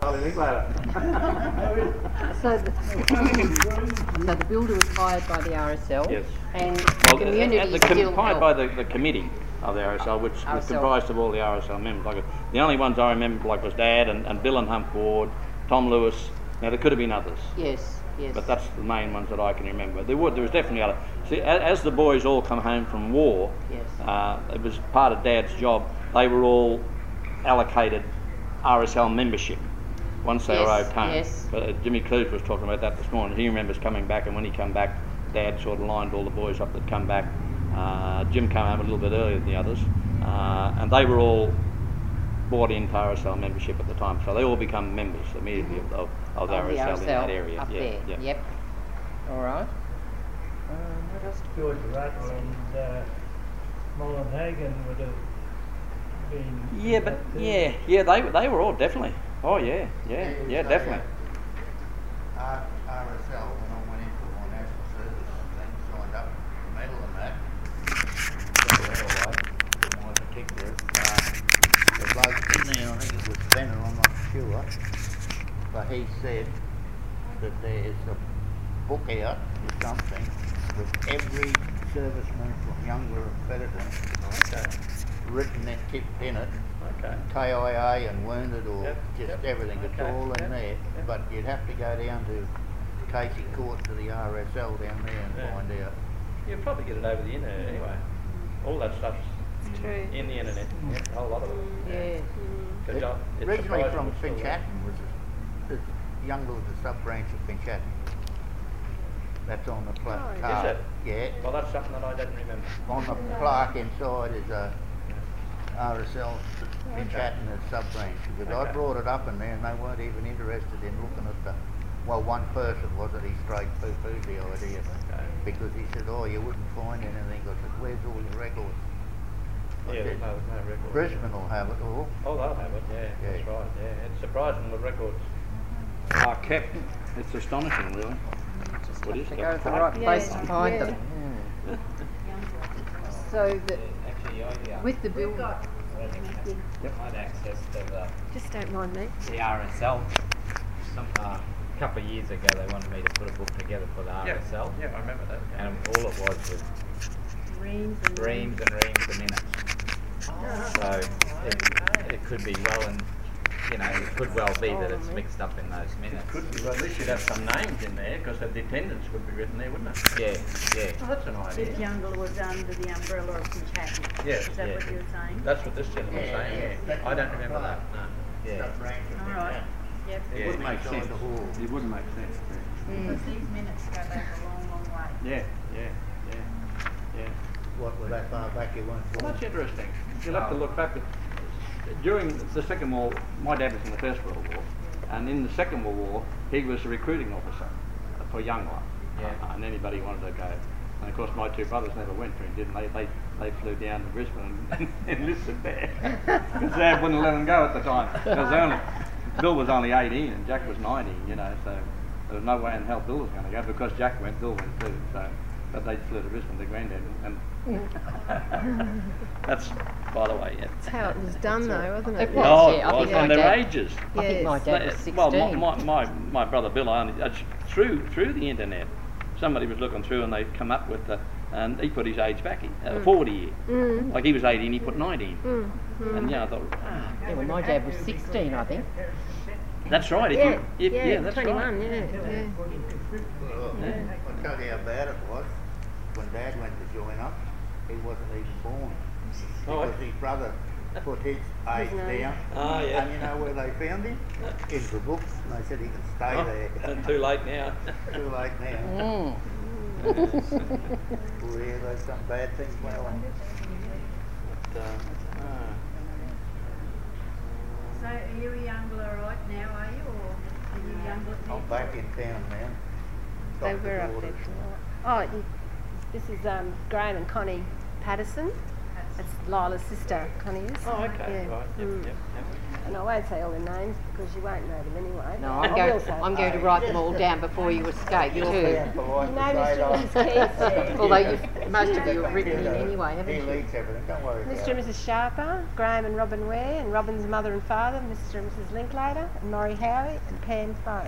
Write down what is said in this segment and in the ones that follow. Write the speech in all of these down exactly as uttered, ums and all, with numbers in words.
I'll think later. So the, so the builder was hired by the R S L. Yes. And the Well, community uh, the com still hired helped. by the, the committee of the R S L, which was R S L. comprised of all the R S L members. Like the only ones I remember, like, was Dad and, and Bill and Hump Ward, Tom Lewis. Now there could have been others. Yes, yes. But that's the main ones that I can remember. There were there was definitely other. See, as, as the boys all come home from war, Yes. uh, it was part of Dad's job. They were all allocated R S L membership once they Yes, arrived home. yes. But uh, Jimmy Clues was talking about that this morning. He remembers coming back, and when he came back, Dad sort of lined all the boys up that come back. Uh, Jim came home a little bit earlier than the others, uh, and they were all bought into R S L membership at the time, so they all become members immediately of, of, of the Of the R S L in that area. up yeah, there. yeah. Yep. All right. Um, what else? George Russell and uh, Mullenhagen would have been. Yeah, but yeah, yeah, they they were all definitely. Oh yeah, yeah, It was yeah, a, definitely. uh, R- RSL, when I went into my national service and signed up for the medal and that, my particular, uh, the bloke in there, I think it was Benner, I'm not sure, but he said that there's a book out or something with every serviceman from Younger and Fetterton Okay, written and tipped in it. okay. K I A and wounded or Yep, just yep, everything, it's okay, all in yep, there. yep. But you'd have to go down to Casey Court to the R S L down there and Yeah. find out. You'll probably get it over the internet anyway. All that stuff's True. in the internet. Yeah, a whole lot of it. Yeah. 'Cause It- I- it's Originally surprising from it's still there. Finchatten was a, the Youngler was a sub branch of Finchatten. That's on the pla- Oh, is card. it? Yeah. Well, that's something that I didn't remember. On the plaque inside is a R S L Finchatten as sub branch. Because I Okay. brought it up in there and they weren't even interested in looking at the, well, one person was it, he straight poo-pooed the idea. Okay. Because he said, oh, you wouldn't find anything. I said, where's all your records? I Yeah, said, there's no, no record. Brisbane will have it all. Oh, they'll have it, yeah, that's Yeah. right, yeah. It's surprising the records are kept. It's astonishing, really. Just What have is to that? go to the right Yeah, place to find yeah. them. So the, Actually, I, uh, with the We've build, got I had access to the, just don't mind me. the R S L. Some, uh, a couple of years ago, they wanted me to put a book together for the R S L. Yeah, I remember that. And all it was was Reams and reams and reams of minutes. So it, it could be well, and you know, it could well be that it's mixed up in those minutes. Could be, well, at least you'd have some names in there, because the attendance would be written there, wouldn't it? Yeah, yeah. Oh, that's an That idea. Youngler was under the umbrella of Finchatten. Yes, Is that yeah. what you were saying? That's what this gentleman was Yeah, saying, yeah. yeah. That's I don't on the remember that, plaque. no. Yeah. Sub branch of All right. Finchatten. Yep. Yeah, It would it make makes sense. sense. The hall. It would make sense, Because these minutes go back a long, long way. yeah. Yeah, yeah, yeah, yeah. What, were that far back you weren't Well, for? that's interesting. You'll have to look back at, during the Second World, my dad was in the First World War, and in the Second World War, he was a recruiting officer for Youngler, Yeah. uh, and anybody who wanted to go. And of course, my two brothers never went to him, didn't they? They, they flew down to Brisbane and, and enlisted there, because Dad wouldn't let them go at the time. Because only, Bill was only eighteen and Jack was nineteen, you know, so there was no way in hell Bill was going to go. Because Jack went, Bill went too. So, but they flew to Brisbane to Grandad, and, and that's, by the way, yeah. That's how it was done, though, wasn't It it? was. Oh, yeah, I it was, think my and their dad- ages. I think my Yes. dad was They- sixteen. Well, my, my, my, my brother Bill, I only, uh, through through the internet, somebody was looking through and they'd come up with the, and he put his age back, in, uh, forty year. Mm. Like he was eighteen, he put nineteen. Mm. Mm. And yeah, I thought, ah, Yeah, well, my dad was sixteen, I think. that's right. If Yeah, you, if, yeah, yeah, that's twenty-one, right. yeah, yeah. Well, I'll tell you how bad it was. When Dad went to join up, he wasn't even born. Oh, Because his brother put his age name. down. Ah, yeah. And you know where they found him? In the books. And they said he can stay Oh, there. too late now. Too late now. Mm. Well, yeah, there's some bad things went on. But, uh, ah. So are you a Youngler right now, are you? Or are you Youngler people? I'm back in town now. They Doctor were up there orders. tonight. Oh, you, this is um, Graham and Connie Patterson. That's It's Lila's sister, Connie is. Oh, okay, Yeah. right. Yep, Mm. yep, And I won't say all their names because you won't know them anyway. No, but I'm I will going, say. I'm going to write them all down before you escape You're too. being polite You to know say Mister and that. Missus Keith, Although you've, most of you have written in Yeah. anyway, He haven't you? leaks everything, don't worry about Mister and it. Missus Sharper, Graham and Robin Ware, and Robin's mother and father, Mister and Missus Linklater, and Maury Howie, and Pam Foe.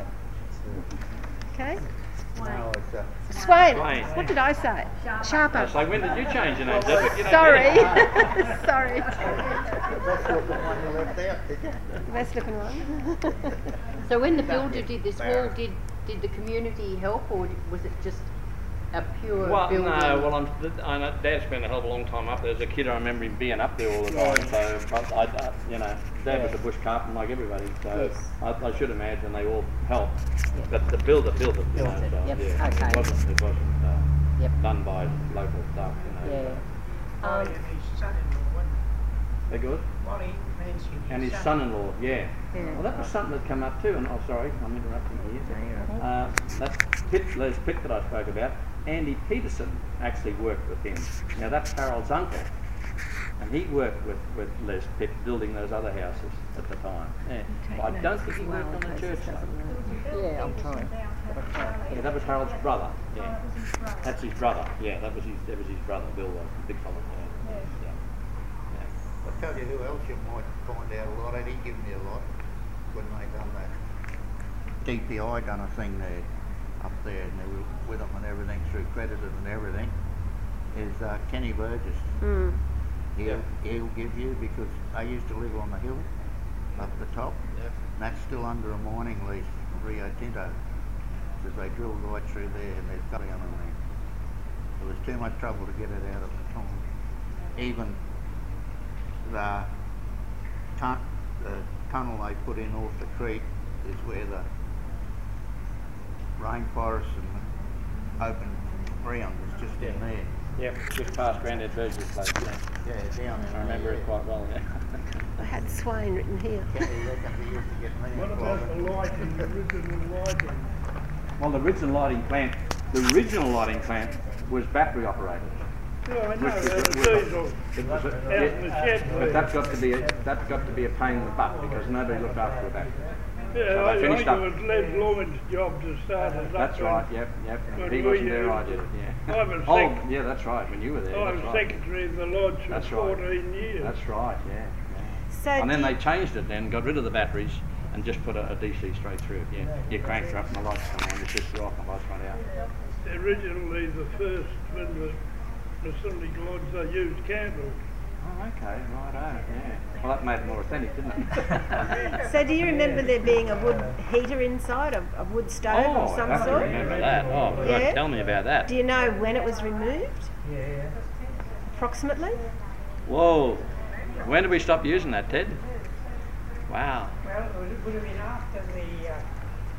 Okay? No, it's, uh, Swain. Swain. What did I say? Sharper. So when did you change your name, Deborah? You don't Sorry. get it. Sorry. that's not the one you left out, did you? The best looking one. So when the builder did this wall, did, did the community help or was it just a pure Well, building? no, well, I'm, I know Dad spent a hell of a long time up there. As a kid, I remember him being up there all the time. So, but I, I, you know, Dad was a bush carpenter like everybody. So Yes. I, I should imagine they all helped. But the builder built it, you know. Built it, So, yep, yeah, okay. It wasn't, it wasn't uh, Yep. done by local staff, you know. Yeah. Oh, Um, and his son-in-law, wasn't They're good. it? Molly mentioned And his son. son-in-law, yeah. Yeah. Well, that was something that came up too. And oh, sorry, I'm interrupting you. No, you're right. Uh, that Pitt, Les Pitt that I spoke about, Andy Peterson actually worked with him. Now that's Harold's uncle, and he worked with, with Les Pitt building those other houses at the time. Yeah. I don't think he worked on the church though. Yeah, I'm trying. Yeah, that was Harold's brother. Yeah, that's his brother. Yeah, that was his. That was his brother, Bill, was the big fella. Yeah. Yeah. Yeah. I'll tell you who else you might find out a lot, and he gave me a lot when they done that. D P I done a thing there, up there, and they were with them and everything, through credited and everything, is uh, Kenny Burgess. Mm. He'll, he'll give you, because I used to live on the hill, up the top, Yep. and that's still under a mining lease from Rio Tinto, because they drilled right through there and there's gully underneath. It was too much trouble to get it out at the time. Even the, tun- the tunnel they put in off the creek is where the rainforest and open ground is just in there. Yep, just past Grandad Burgess' place. Yeah. Yeah, down in I remember there. it quite well. Yeah. I had Swain written here. Kenny reckon he used to get me What about the involved. lighting, the original lighting? Well, the original lighting plant, the original lighting plant was battery operated. Yeah, I know, Which was- there's a was- diesel It was a, out in the yeah, shed. but that's got to be a, that's got to be a pain in the butt because nobody looked after a battery. Yeah, so I they think finished it up. was Les Lorman's job to start us up. That's when right. Yep, yep. when If he we, wasn't there, uh, I did it. Yeah. I was oh, sec- yeah, that's right. When you were there, I that's was right. secretary of the lodge for That's right. fourteen years. That's right. Yeah. yeah. So And then do they you- changed it. Then got rid of the batteries and just put a, a D C straight through it. Yeah. You cranked her up and the lights come on. You switched her off and the lights went out. Originally, the first, when the Masonic Lodge, they used candles. Oh, okay, righto, yeah. Well, that made it more authentic, didn't it? So do you remember there being a wood heater inside, a, a wood stove oh, of some I have to sort? remember that. Oh, God, Yeah. tell me about that. Do you know when it was removed, Yeah. approximately? Whoa. When did we stop using that, Ted? Wow. Well, it would- it would have been after the uh,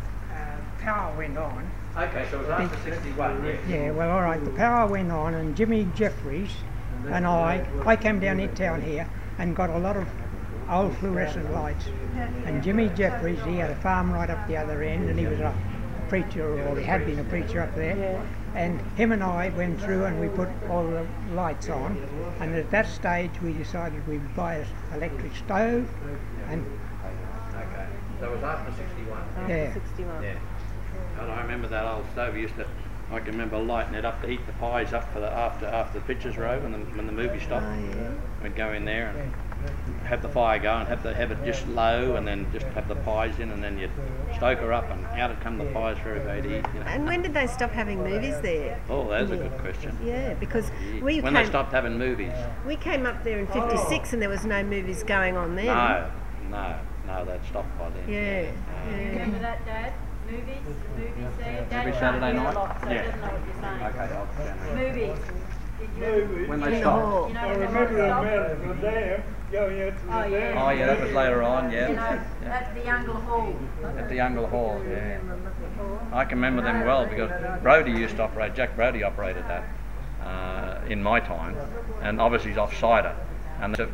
uh, power went on. Okay, so it was after sixty-one, yeah. Yeah, well, all right, the power went on, and Jimmy Jeffries and I, I came down in town here and got a lot of old fluorescent lights. And Jimmy Jeffries, he had a farm right up the other end, and he was a preacher, or he had been a preacher up there. Yeah. And him and I went through and we put all the lights on. And at that stage, we decided we would buy an electric stove, and Okay, so it was after sixty-one. After Yeah. sixty-one. Yeah. And I remember that old stove. We used to, I can remember lighting it up to heat the pies up for the after after the pictures row and then when the movie stopped. Oh, yeah. We'd go in there and have the fire go and have the have it just low and then just have the pies in and then you'd stoke her up and out would come the pies for everybody to eat. You know. And when did they stop having movies there? Oh, that's a good question. Yeah, because we When came, they stopped having movies. we came up there in fifty-six and there was no movies going on then. No, no, no, they'd stopped by then. Yeah, yeah. Remember that, Dad? Movies, movies there. Dad Every can't Saturday hear a night? lot, so he Yeah. doesn't know what you're saying. Okay, I'll stand there. Movies. Did you? Movies. When In they the stopped. hall. You know, I when remember they them stopped? out of the dam, going out to the Oh, yeah. dam. Oh yeah, that was later on, You know, yeah. yeah. at the Youngle Hall. At the Youngle Hall, yeah. I can remember them well because Brody used to operate, Jack Brody operated that uh, in my time, and obviously he's off-sider. And so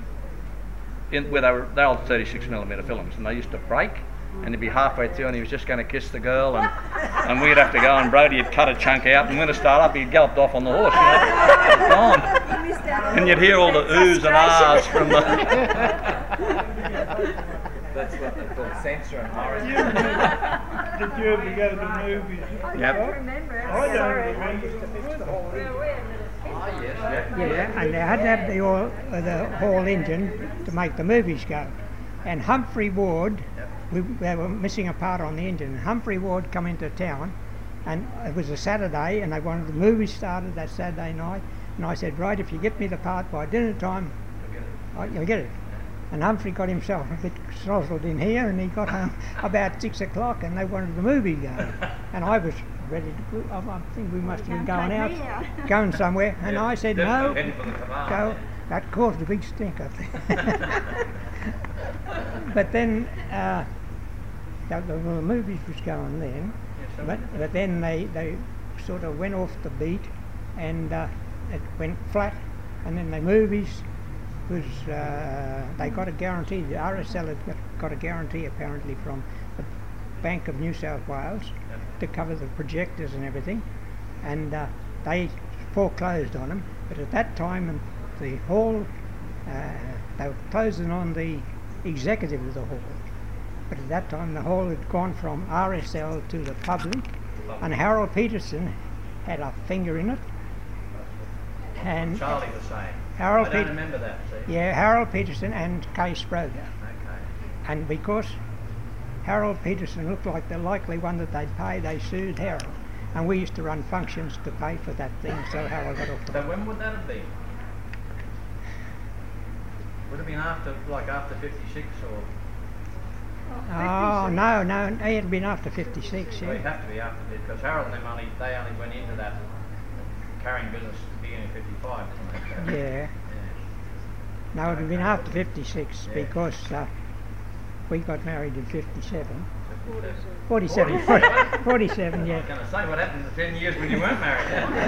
in, where they were, they were thirty-six millimeter films, and they used to break, and he'd be halfway through, and he was just going to kiss the girl, and, and we'd have to go, and Brody had cut a chunk out, and when it started up, he galloped off on the horse, you know, gone. And you'd hear all the oohs and ahs from the. That's what they call censor and horror. Did you ever go to movies? Yep. remember it. I don't Sorry. remember. Well, we're little kids. Oh, yes, yeah. Yeah, and they had to have the, all, uh, the whole engine to make the movies go. And Humphrey Ward, we, they were missing a part on the engine. Humphrey Ward come into town, and it was a Saturday, and they wanted the movie started that Saturday night. And I said, right, if you get me the part by dinner time, I- you'll get it. And Humphrey got himself a bit sozzled in here, and he got home about six o'clock, and they wanted the movie going. And I was ready to go. I I think we must have been going out, going somewhere. And I said, no, go. That caused a big stink, I think. But then uh, the, the, the movies was going then, but, but then they, they sort of went off the beat, and uh, it went flat, and then the movies was, uh, they got a guarantee, the R S L had got, got a guarantee apparently from the Bank of New South Wales to cover the projectors and everything, and uh, they foreclosed on them. But at that time, and the hall, uh, they were closing on the executive of the hall. But at that time, the hall had gone from R S L to the public, and Harold Peterson had a finger in it. And Charlie was saying. Harold I don't Pete- remember that, see. yeah, Harold Peterson and Kay Sproger. Okay. And because Harold Peterson looked like the likely one that they'd pay, they sued Harold. And we used to run functions to pay for that thing, so Harold got off the So when would that have been? Would it have been after, like after fifty-six or? Oh, no, no, it had been after fifty-six, Well, it'd yeah. have to be after, because Harold and them only, they only went into that carrying business at the beginning of fifty-five, didn't they? Yeah. Yeah. No, it had been after fifty-six Yeah. because uh, we got married in fifty-seven. forty-seven. forty-seven, forty-seven, I yeah. was going to say, what happened in the ten years when you weren't married?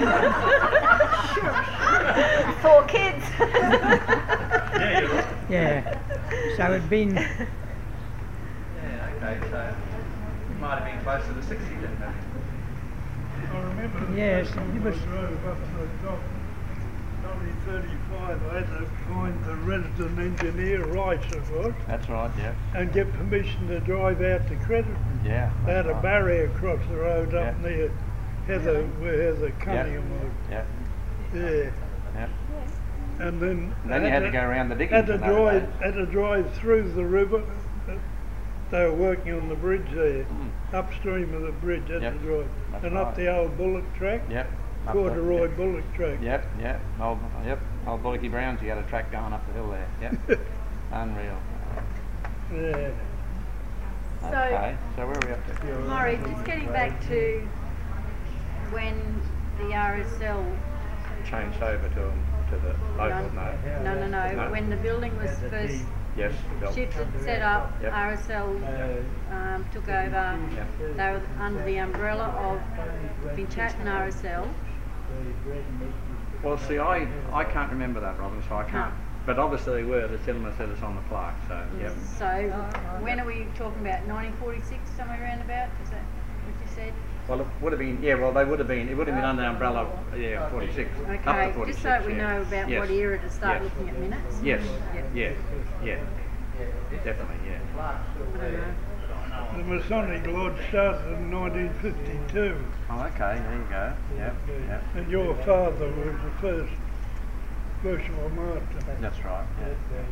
Four kids. Yeah, you're right. Yeah. So it'd been, Yeah, okay, so it might have been closer to sixty then, maybe. I remember the Yes, first time it was- I drove up to the top, nineteen thirty-five, I had to find the resident engineer rights of it That's right, yeah. and get permission to drive out to Crediton. Yeah. They had that's a right. barrier across the road up Yeah. near Heather, where Heather Cunningham was. Yeah, Yeah. yeah. And then And then you had to go around the diggings. had to in those drive days. had to drive through the river. They were working on the bridge there, Mm. upstream of the bridge. Had Yep, to drive that's and up right. the old bullock track, Yep. up the- corduroy yep. bullock track. Yep, yep, old, yep, old Bullocky Browns, you had a track going up the hill there, yep. Unreal. Yeah. So- Okay, so where are we up to? Maury, just getting back to when the R S L, Changed over to, to the local, no? no, no, no, No. when the building was first Yes, built. shifted, set up, Yep. R S L um, took over. Yep. They were under the umbrella of Finchatton R S L. Well, see, I, I can't remember that, Robin, so I can't. But obviously they were, the cinema said it's on the plaque, so, yep. So when are we talking about? nineteen forty-six, somewhere around about? Is that what you said? Well, it would have been, yeah, well, they would have been, it would have been under the umbrella, of, yeah, forty-six. Up to Okay, forty-six, just so we yeah. know about Yes. what era to start Yes. looking at minutes. Yes, Yep. yeah, yeah, definitely, yeah. I don't know. The Masonic Lodge started in nineteen fifty-two, Oh, okay, there you go, yep, yep, and your father was the first virtual master. that's right, yeah.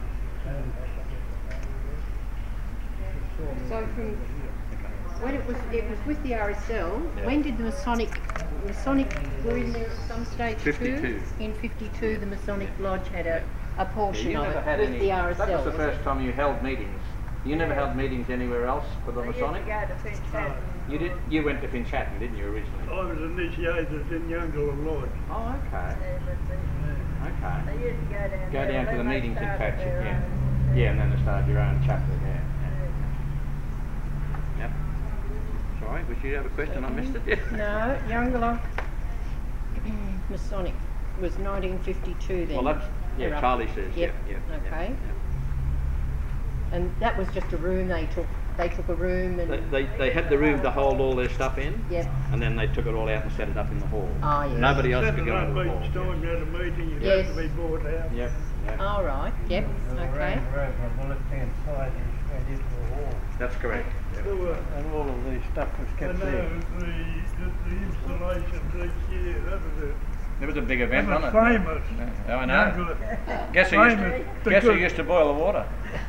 So from when it was it was with the R S L, Yeah. when did the Masonic Masonic were in there at some stage fifty-two. too? In fifty-two the Masonic Lodge had a, a portion You of never it had with any, the R S L. that was the was first it? time you held meetings. You never held meetings anywhere else with the Masonic? You did, you went to Finchatton, didn't you, originally? I was initiated in Youngler Lodge. Oh, okay, okay. Go down to the meetings in Patchett, yeah. Yeah, and then they started your own chapter there. Yeah. Yep. Sorry, was you have a question? I missed it. Yeah. No, Youngler Masonic was nineteen fifty-two then. Well, that's, yeah, They're up- Charlie says, yeah, Yep, yeah. yeah, okay. yeah. And that was just a room they took they took a room and. They, they, they had the room to hold all their stuff in, Yep. and then they took it all out and set it up in the hall. Oh, yes. Nobody else Set could it go up into the hall. each time you had a meeting, you Yes. had to be bought out. Yep. Yep. All right. Yep. Okay. Over on the left-hand side and straight into the wall. That's correct. Yep. There were, And all of the stuff was I kept know, there. the, the, the installations each year, that was it. It was a big event, That was wasn't it? famous. Oh, I know. Youngler. Guess who used Famous. to, The guess who good- used to boil the water?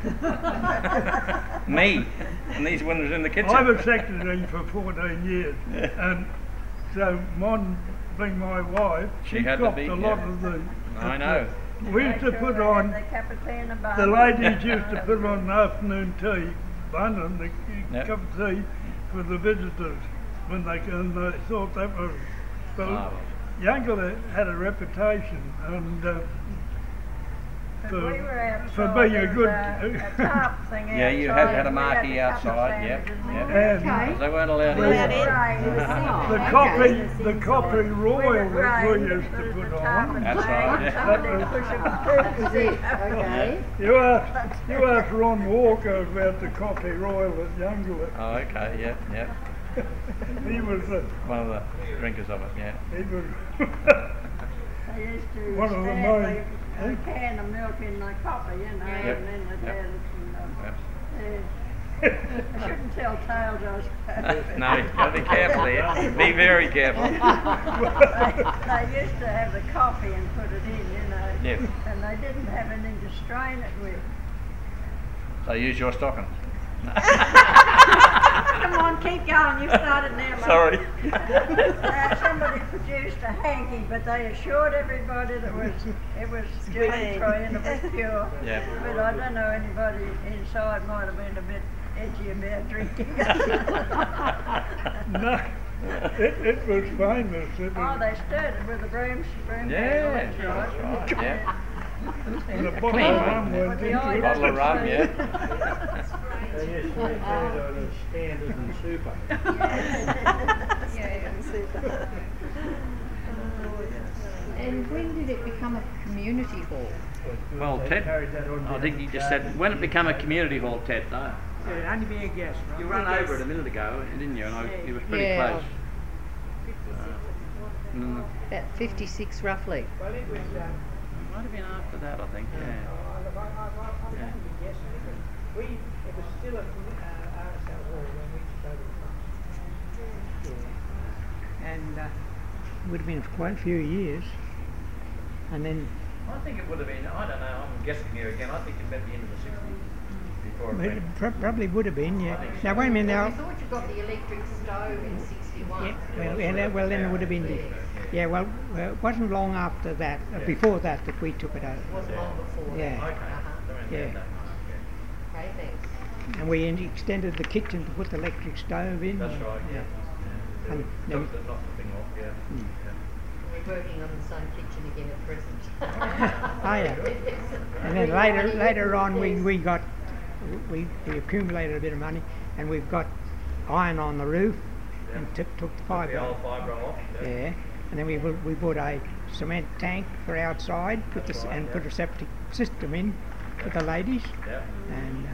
Me. And these windows in the kitchen. I was secretary for fourteen years, and so Mon, being my wife, She she had to copped be, a lot yeah. of the. I know. We used to put on, the ladies used to put on afternoon tea, bun and a Yep. cup of tea for the visitors when they and they thought that was. Well, Marvellous. Youngler had a reputation, and uh, for, We were outside, for being a there was good. a, a top thing Yeah, you had outside, had a and we had marquee a couple of outside, yep, sandwiches yep. in there. And Okay. They weren't allowed Well, in. Right, it was Oh, the okay. coffee, the coffee We royal were that right, we used there to was put the top on. and That's flag, right, and yeah. somebody pushing the That's it. Okay. You asked, you asked Ron Walker about the coffee royal at Youngler. Oh, okay, yeah, yeah. He was, uh, One of the drinkers of it, yeah. he was. They used to One of the stand main- there, a can of milk in the coffee, you know, Yep, and then they yep. had it, you know. Yep. Yeah. I shouldn't tell tales, I suppose. No, you gotta be careful there. Be very careful. they, they used to have the coffee and put it in, you know. Yes. And they didn't have anything to strain it with. So use your stocking. Come on, keep going. You started now. Mate. Sorry. Uh, somebody produced a hanky, but they assured everybody that was it was gluten-free and it was pure. Yeah. But I don't know, anybody inside might have been a bit edgy about drinking. No, it, it was famous. It Oh, was, they stirred it with the brooms, broom Yeah, handle, that's that's right. right, yeah. and a bottle Clean. of rum went With the into eye it. Bottle of rum, That's yeah. They used to make that out of Standard and Super. And when did it become a community hall? Well, They Ted, carried that on I down think you the just garden. said, when it became a community hall, Ted, though. It'd only be a guess, right? You ran over it a minute ago, didn't you? And I, it was pretty Yeah. close. Uh, mm, About fifty-six roughly. Well, it was, um, might have been after that, I think, yeah. I, I, I, I would Yeah. only be guessing. It was, we, it was still a uh, R S L hall when we took over the front. And uh, would have been for quite a few years. And then I think it would have been, I don't know, I'm guessing here again, I think it meant the end of the sixties before it it went. pro- probably would have been, yeah. I think Now wait a minute I now. thought you got the electric stove in sixty-one. Yeah, well, yeah, that- well then it would have been, the, yeah, well, well, it wasn't long after that, uh, before that, that we took it over. It wasn't long before. Yeah. that. Okay, Uh-huh. so it Yeah. went that much, yeah. Okay, thanks. And we in- extended the kitchen to put the electric stove in. That's right, yeah. yeah. And Took then- the, knocked the thing off, yeah. Mm. yeah. We're working on the same kitchen again at present. Oh, yeah. And then later, later on, we, we got, we, we accumulated a bit of money, and we've got iron on the roof, and took, took the The fibre. old fibre off. Yeah, and then we bu- we bought a cement tank for outside, put That's the, right, and yeah. put a septic system in for the ladies, Yeah. and uh,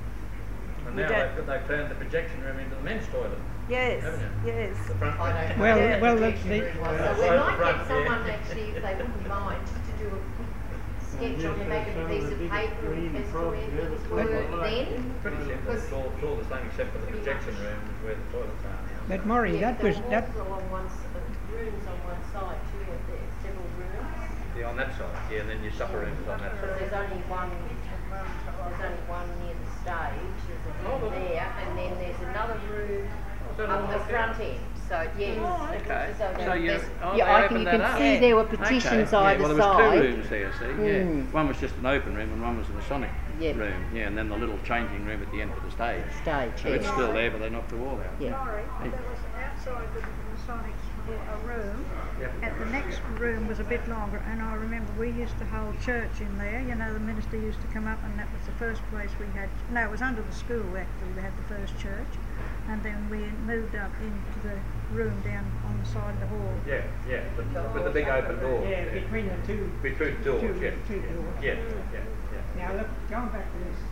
And We now don't- they've, they've turned the projection room into the men's toilet, Yes, haven't you? yes. The front I bit. don't Well, know Yeah. well, the the- projection the- room was, Well, so we that's might the front, get someone yeah. actually, if they wouldn't mind, just to do a quick sketch on there, maybe a piece of paper and pencil where things were then. Pretty simple, it's all, it's all the same except for the projection room is where the toilets are now. but Maury, Yeah, that there was were that. walls along one, s- uh, rooms on one side too, weren't there, several rooms? Yeah, on that side, yeah, and then your supper room is on that Because side. there's only one, there's only one near the stage, there's a Oh, room there, and then there's another room that up all the locked front end, so yes. Oh, okay. So, So there- you- there's- oh, yeah, they I can, opened you that can up. see there were partitions Okay. either yeah, well, there was side. two rooms there, see, yeah. Mm. One was just an open room and one was a Masonic Yep. room, yeah, and then the little changing room at the end for the stage. Stage, So it's yes. still there, but they knocked the wall out. Yeah. Sorry, there was outside the Masonics a room, Yep. and the next room was a bit longer, and I remember we used to hold church in there, you know, the minister used to come up, and that was the first place we had, no, it was under the school actually, we had the first church, and then we moved up into the room down on the side of the hall. Yeah, yeah, the, with the big open door. Yeah, between the two. Between the doors, two, yeah. two doors. Yeah, yeah, yeah. Now look, going back to this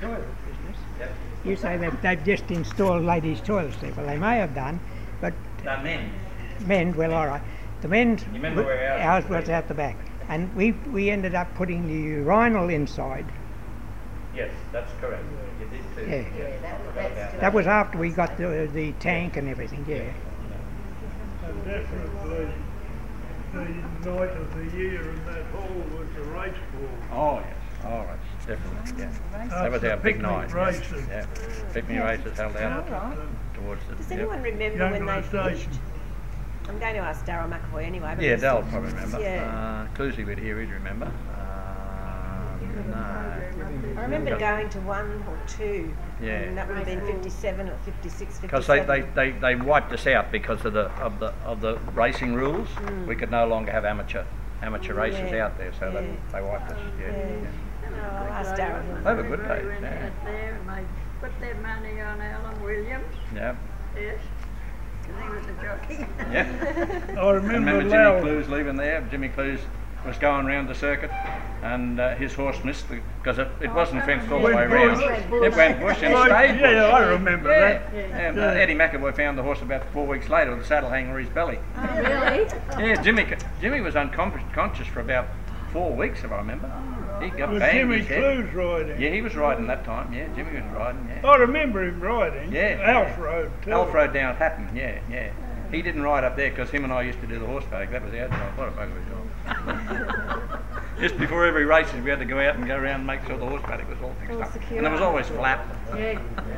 toilet business. You say they've, they've just installed ladies' toilets there. Well, they may have done, but No, men. men, well, all right. The men's, You remember where ours ours was out the back. And we, we ended up putting the urinal inside. Yes, that's correct. You did too. Yeah. Yeah, that was, that's That was after we got the, the tank and everything, yeah. And definitely the night of the year in that hall was the race ball. Oh, yes. Oh, right. Definitely, yeah. That was After our big picnic night. races. Yeah. Picnic races held out towards the. Does yep. anyone remember when they Younger finished? station. I'm going to ask Darryl McAvoy anyway. But Yeah, there's- Dal probably remember. Yeah. Uh, Clusie would hear, he'd remember. Uh, no. I remember going to one or two. Yeah. And that would have been fifty-seven or fifty-six, Because they, fifty-seven. they, they, they wiped us out because of the of the of the racing rules. We could no longer have amateur amateur races Mm. Yeah. out there, so they, Yeah. they wiped us. Yeah. Yeah. yeah. Oh, I'll ask Darryl. They were good days. When they Yeah. went there and they put their money on Alan Williams, Yeah. yes, because he was a jockey. Yeah. I And remember remember Jimmy Lau. Clues leaving there? Jimmy Clues was going round the circuit and uh, his horse missed because it, it wasn't fenced all the way Went round. bush. It went bush and Oh, stayed bush. yeah, I remember Yeah. that. And uh, Yeah. Eddie McAvoy found the horse about four weeks later with the saddle hanging over his belly. Oh, really? Yeah, Jimmy c- Jimmy was unconscious for about four weeks, if I remember. He got Was banged Jimmy his head. Clues riding? Yeah, he was riding that time. Yeah, Jimmy was riding. Yeah. I remember him riding. Yeah. Alf rode too. Alf rode down at Hatton, yeah, yeah. He didn't ride up there because him and I used to do the horse bag. That was our job. What a bugger job. Just before every race, we had to go out and go around and make sure the horse paddock was all fixed All up. secure. And there was always flap. Yeah.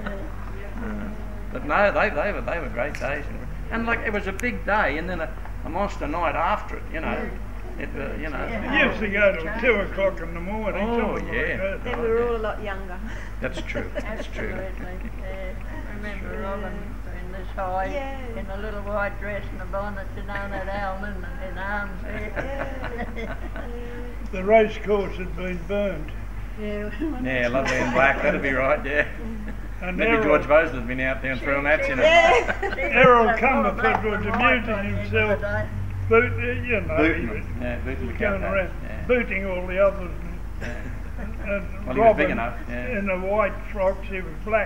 But no, they, they were they were great days. And like it was a big day, and then a, a monster night after it. You know, it uh, you know. He used to go till two o'clock in the morning. Oh, something yeah. Like that. Then we were all a lot younger. That's true. That's true. Absolutely. Yeah. I remember Robin in this high, Yeah. in a little white dress and a bonnet, you know, that almond and his arms there. The race course had been burned. Yeah. Yeah, lovely and black. That'd be right. Yeah. And Maybe Errol, George Mosley had been out there and thrown that in it. Yeah. Errol Cumberford was amusing himself, boot, you know, Booting he them. was Yeah, booting the going cow around, yeah. booting all the others. Yeah. And, and Well, he was Robin big enough, yeah. in a white frock, she was black.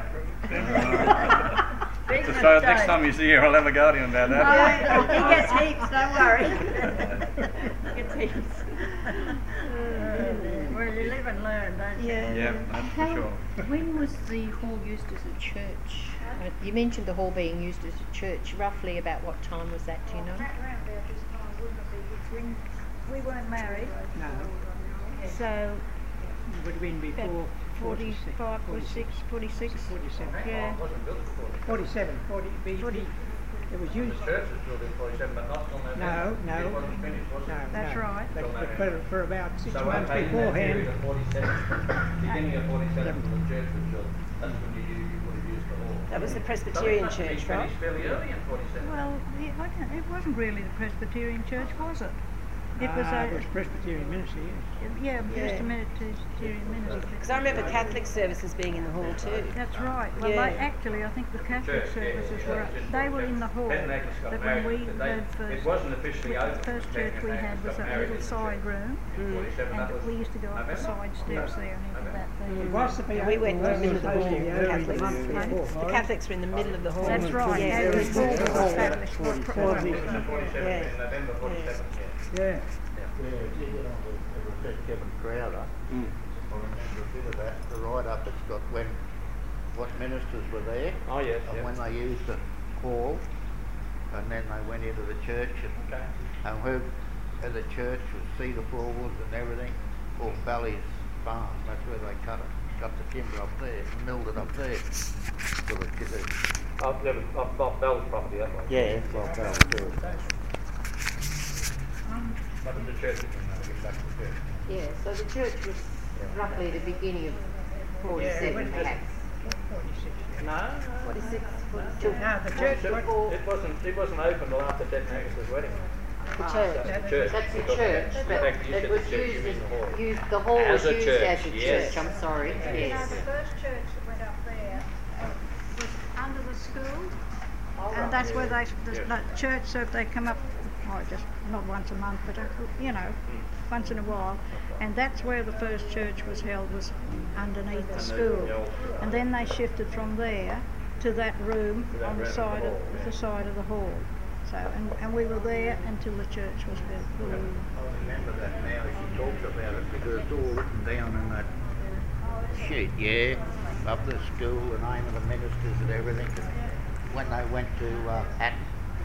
Big So mistake. next time you see her, I'll have a go at him about that. Yeah, he gets heaps, don't worry. He gets heaps. Well, you live and learn, don't you? Yeah. Yeah, that's for How, sure. when was the hall used as a church? Uh, You mentioned the hall being used as a church. Roughly about what time was that, do you know? Right round about this time, wouldn't it be? When we weren't married, No, So, it would have been before forty-five, forty-six, forty-six. forty-seven. Yeah. forty-seven, forty, B, B. It was used. Church was built in forty-seven, but not till November. No, no. It wasn't finished, was it? No, That's no. right. But, but for, for about six So months okay, in that period beforehand, of forty-seven, beginning of forty-seven, when the church was built, that's when you, you would have used the hall. That was the So it Presbyterian must have been church, right? finished fairly early in forty-seven. Well, it, I don't, it wasn't really the Presbyterian church, was it? It was uh, a, it was Presbyterian ministry, yes. yeah, Yeah. just a Presbyterian ministry. Because I remember Catholic services being in the hall too. That's right. Well, Yeah. they actually, I think the Catholic Church, yeah, services yeah, were, yeah, just they were in the hall. Ben and Agnes got But when we married, but they- heard first, it wasn't officially the open. first Ben church and we Agnes had was got a married little in the side church. room, In forty-seven, that and was we used to go up the November? side steps there and into that It thing. was to be And we went open, in the middle of the hall, supposed to be the early Catholics. months before. The Catholics were in the middle of the hall. That's right. Yeah, Yeah, it the was hall the was hall. established. For- for- for for- the- forty-seven, Yeah. in November forty-seven, yeah. Yeah. Yeah, it was said Kevin Crowder. Mm. I remember a bit of that. The write-up it's got when what ministers were there Oh, yes, and yeah. when they used the hall, and then they went into the church and, Okay. and who at the church was Cedar Falls and everything, or Bally's Farm. That's where they cut it, cut the timber up there, and milled it up there. For the, the, Off, there was, off, off Bell's property, that way. yeah, well, Bell too. But the church, you can uh, get back to the church. yeah, so the church was roughly the beginning of forty-seven perhaps. forty-six. No, forty-six, forty-two. No, the church, Before it wasn't, it wasn't open till after Ted and Agnes's wedding. the church. That's the church. That's the Because- church, in but fact, you it said was the church, you used mean the hall. as, used, the hall As was a used church, as a yes. church, I'm sorry, Now, yes. the first church that went up there was under the school, and that's where they, the, Yes. the church, so if they come up oh, just not once a month, but, uh, you know, once in a while. And that's where the first church was held, was underneath the school. And then they shifted from there to that room on the side of the side of the hall. So, and, and we were there until the church was built. I remember that now as she talks about it, because it's all written down in that sheet, yeah, of the school, the name of the ministers and everything. And when they went to uh, Hatton,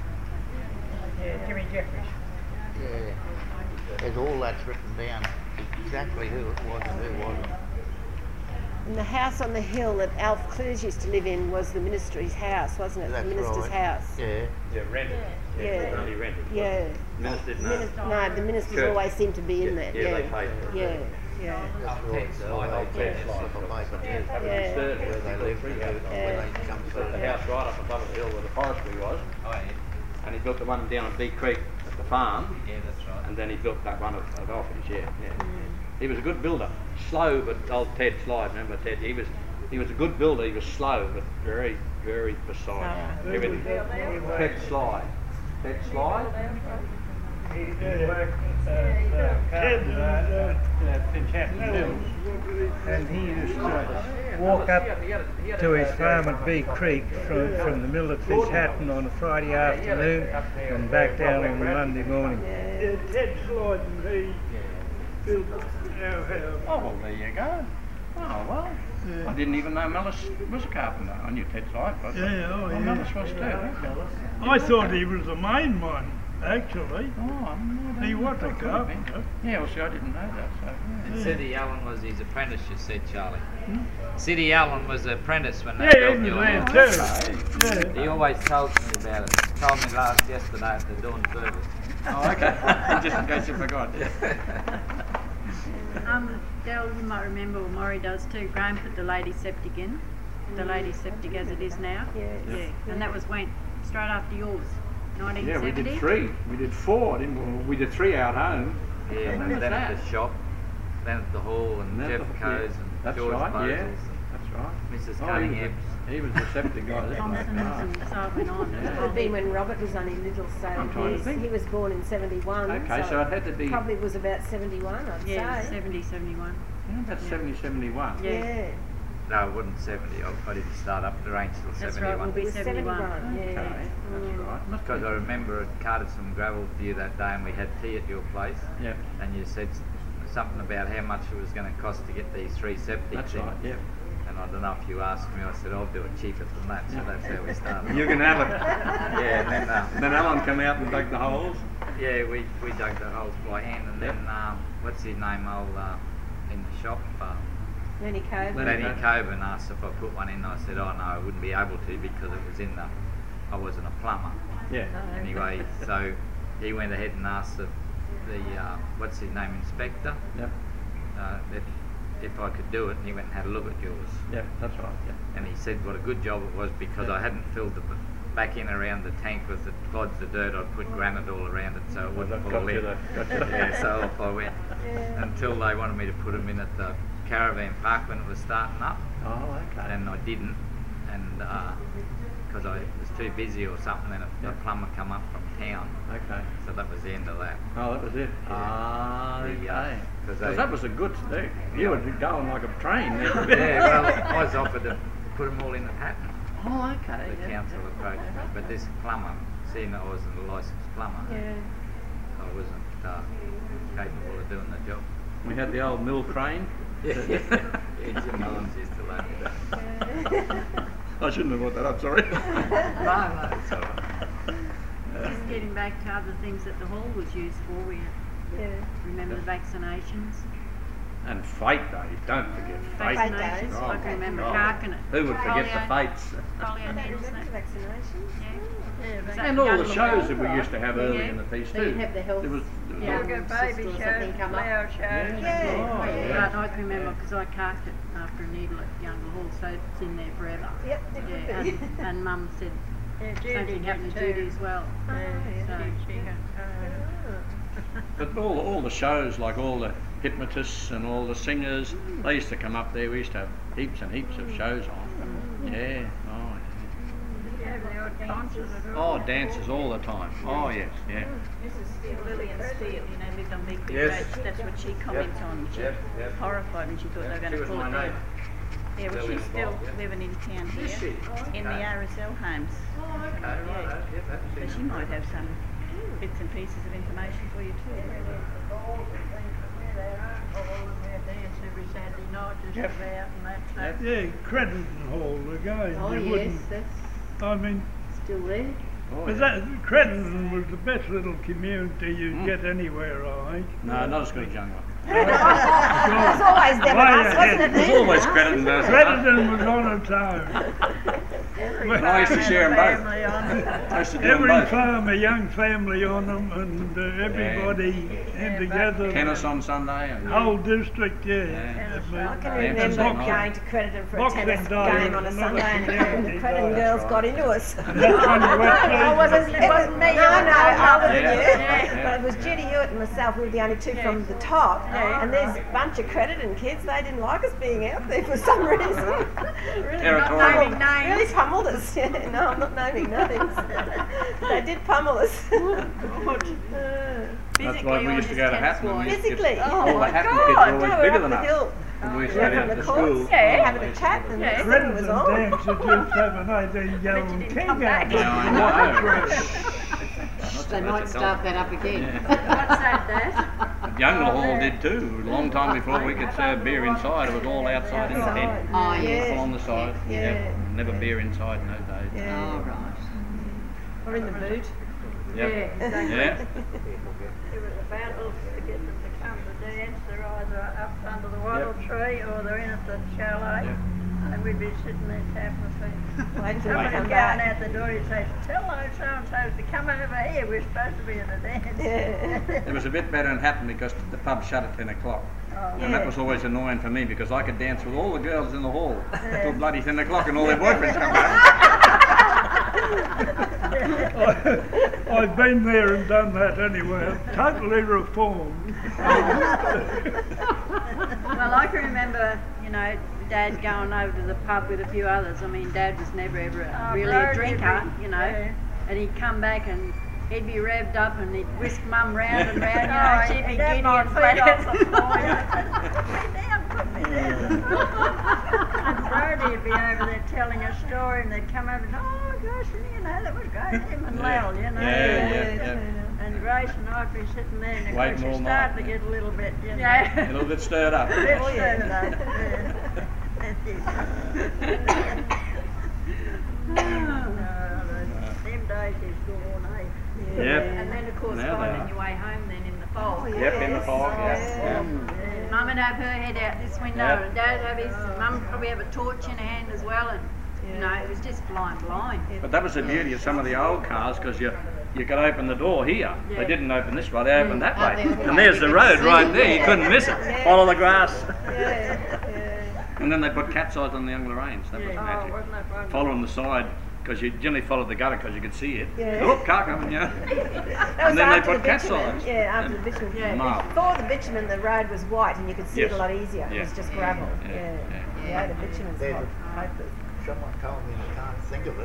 Yeah, Jimmy Jeffries. yeah, there's all that's written down, exactly who it was and who wasn't. And the house on the hill that Alf Clues used to live in was the ministry's house, wasn't it? That's the minister's right. house. Yeah. Yeah, rented. Yeah. Only rented. Yeah. Minister didn't Minis- own. no, the ministers Church. always seem to be in Yeah, there. yeah, they paid for it. Yeah, yeah. That's right. Ted's So like they old said Ted's it's like like a a- Ted, That was Yeah. his third where they lived, three when houses. they come Built to the house right up above the hill where the forestry was, Oh, yeah. and he built the one down at Big Creek at the farm, Yeah, that's right. and then he built that one at, at Orphanage, yeah. yeah. He was a good builder. Slow, but old Ted Slide, remember Ted? He was he was a good builder. He was slow, but very, very precise. Ah. Everything. Ted Slide. Ted Slide? He did work at uh, Ted and uh, Finchatten Mills, and he used to walk He up had- he had a- he had a- to his farm at Bee Creek from, from the mill at Finchatten on a Friday afternoon and back down on the Monday morning. yeah, Ted Slide and he built our house. Oh, well, there you go. Oh, well. Yeah. I didn't even know Mellis was a carpenter. I knew Ted Slide was. but- Yeah, oh, well, yeah. Mellis was too. I thought he was the main one, actually. Oh, no, He was a that could have been. carpenter. Yeah, well, see, I didn't know that. So, yeah. And Sidney Allen was his apprentice, you said, Charlie. Sidney Allen was the apprentice when they Yeah, built in the your land house. too. Yeah. He always tells me about it. He told me last yesterday at the dawn service. Oh, okay. Just in case you forgot. Um, Dale, you might remember, or Maury does too, Graham put the lady septic in, the lady septic as it is now. Yes. Yeah, and that was when, straight after yours, nineteen Yeah, seventy? we did three. We did four, didn't we? We did three out home. Yeah, When and was then at that? the shop, then at the hall, and And Jeff that- Coes yeah, and That's George right, Moses yeah. and That's right. Missus Oh, Cutting he was, Ebbs. a, he was the septic guy. That's Thompson's right. and so it went on. It would have been when Robert was only little, so I'm trying to he's- think. he was born in seventy-one. Okay, so it had to be probably was about seventy-one, I'd Yeah, say. seventy, seventy-one. yeah, that's seventy, seventy-one. Yeah. Yeah, No, it wasn't seventy. I, I didn't start up the range till That's right, seventy-one. we'll be it was seventy-one. seventy-one. Okay, Yeah. that's right. Must Because be. I remember I carted some gravel for you that day and we had tea at your place. Yeah, And you said s- something about how much it was going to cost to get these three septics that's in. right. Yeah. And I don't know if you asked me, I said, I'll do it cheaper than that. So that's how we started. You can have it. Yeah, and then, uh, Then Alan come out and dug the holes. yeah, we, we dug the holes by hand. And then, uh, what's his name, old, uh, in the shop, uh, Lenny Cove. Lenny Lenny Coburn asked if I put one in. I said, oh no, I wouldn't be able to because it was in the, I wasn't a plumber. Yeah. Anyway, so he went ahead and asked the, the uh, what's his name, inspector, Yep. uh, if, if I could do it, and he went and had a look at yours. Yep. That's right. Yeah. And he said what a good job it was because I hadn't filled the b- back in around the tank with the clods of dirt. I'd put granite all around it so it wouldn't Got fall you in. there, got you there. Yeah, so off I went Yeah. until they wanted me to put them in at the caravan park when it was starting up. Oh, okay. And I didn't, and because I was too busy or something, then a, Yeah. a plumber come up from town, Okay. so that was the end of that. Oh, that was it. Yeah. Ah, The, okay. uh, 'cause Because they- that was a good thing. You were going like a train there. Yeah, well, I was offered to put them all in the pattern. Oh, okay. The yeah. council approached me, but this plumber, seeing I wasn't a licensed plumber, Yeah. I wasn't uh, capable of doing the job. We had the old mill crane. Yeah, Jim Mullins used to loan me that. I shouldn't have brought that up, sorry. No, no, it's all right. Just getting back to other things that the hall was used for, we Yeah. remember the vaccinations. And fate days, don't forget fate. Fate Vaccinations, days. I can Oh, remember God. carking it. Who would forget Polio- the fates? Polio needles, Remember that. the vaccinations? Yeah. And all the shows that we used to have early Yeah. in the piece So too. you'd have the health- There was, there was Yeah. all- Go baby Sisters, I shows, think, come up. flower shows. Yeah. Oh, yeah. But I can remember because I carked it after a needle at Younger Hall, so it's in there forever. Yep, it Yeah, would be. and, and Mum said Yeah, same Judy thing happened to did Judy too. as well. Oh, yeah. So, She got, uh, But all, all the shows, like all the hypnotists and all the singers, they used to come up there. We used to have heaps and heaps of shows on. Yeah. Oh, yeah, the odd dances at all. Oh, dances all the time. Oh, yes, yeah. Missus Steele, Lillian Steele, you know, lived on Big Big Yes. Road. That's what she comments on. She Yep, yep. horrified when she thought they were going She to was pull my it down. neighbour. Yeah, well, Lillian she's still Bob, yeah. living in town here, Is she? in the R S L homes. Oh, okay, Yeah. right. Yep, that's So it. she might have some bits and pieces of information for you too. Every Saturday night, just Yep. about and that. Yep. Yeah, Crediton Hall again. Oh you yes, wouldn't, that's I mean, still there. Oh, but yeah. that, Crediton was the best little community you'd Mm. get anywhere, I think. No, not as good as Youngler. It was always them and Way us, ahead. wasn't There's it? always credit in those. Crediton was on its own. When I used to share them both. Family on it. I used to do them Every both. farm, a young family on them, and uh, everybody in together. Tennis on Sunday. And Whole district, yeah. Yeah. I mean, I can Yeah, remember Boxing going to Crediton for a Boxing tennis Day game on a was Sunday and a couple of the another Crediton community. girls got into us. And that's when you went I wasn't, through. it wasn't me, no, no, older than Yeah. you. Yeah. But it was Judy Hewitt and myself, we were the only two from the top. Yeah. And there's a bunch of Crediton kids, they didn't like us being out there for some reason. really Territorial. pummeled, really pummeled us. Yeah, no, I'm not naming names. They did pummel us. Uh, That's why we used to go to Hatton. and we used to get- Physically. All Oh the my Hatton God, kids were always no, we're bigger up than the us. hill. And we used to Yeah, go from down the to courts, school. yeah, having a chat and Yeah. the singing was Crediton on. dance at just have an eighteen gallon king out Yeah, there. I know. They might start that up again. What's that, Dad? Youngler Hall did too. A long time before we could serve beer inside. It was all outside in the tent. Oh yes. Yeah. All on the side. Yeah. Never beer inside in those days. Yeah. Oh right. Or in the boot. Yeah, Yep. exactly. Yeah. It was a battle to get them to come to dance. They're either up under the wattle Yep. tree or they're in at the chalet. Yep. And we'd be sitting there tapping our feet. Wait till they Somebody come going back. out the door, he'd say, tell those so-and-sos to come over here. We're supposed to be at a dance. Yeah. It was a bit better in Hatton because the pub shut at ten o'clock. Oh, And that was always annoying for me because I could dance with all the girls in the hall till bloody ten o'clock and all their boyfriends come home. I, I've been there and done that anyway. I'm totally reformed. Well, I can remember, you know, Dad going over to the pub with a few others. I mean, Dad was never ever Oh, really Brody a drinker, would be- you know. yeah. And he'd come back and he'd be revved up and he'd whisk Mum round and round, you Oh, know, she'd be he'd have giddy my and feet off the flat. floor. Put me down, put me down. And Brody would be over there telling a story and they'd come over and, oh gosh, you know, that was great. Him and Lel, you know. Yeah, yeah, yeah. And Grace and I'd be sitting there and of Waiting course all you night, start to yeah. get a little bit, you know. Yeah. A little bit stirred up. A bit Oh, yeah. stirred up, yeah. Oh, them days is gone, eh? Yep. And then, of course, Now they finding are. your way home then in the fog. Yep, in the fog, yeah. Yeah. yeah. Mum would have her head out this window Yep. and Dad have his, Mum would probably have a torch in her hand as well and, you know, it was just flying blind. But that was the beauty of some of the old cars because you you could open the door here. Yeah. They didn't open this way, they opened that Oh, way. the other And way. there's You the could road see right it, there, you yeah. couldn't miss it. Yeah. Follow the grass. Yeah, yeah. And then they put cat's eyes on the young Lorraines. That was Yeah. Oh, magic. wasn't that fun? Following the side because you generally followed the gutter because you could see it. Yeah. Oh, car coming, yeah. That was And then they after put the cat's bitumen. eyes. Yeah, after the bitumen. Yeah. Marv. Before the bitumen, the road was white and you could see Yes. it a lot easier. It Yeah. was just gravel. Yeah, Yeah. yeah. Yeah, the bitumen's There's hot. a paper, someone told me, I can't think of it.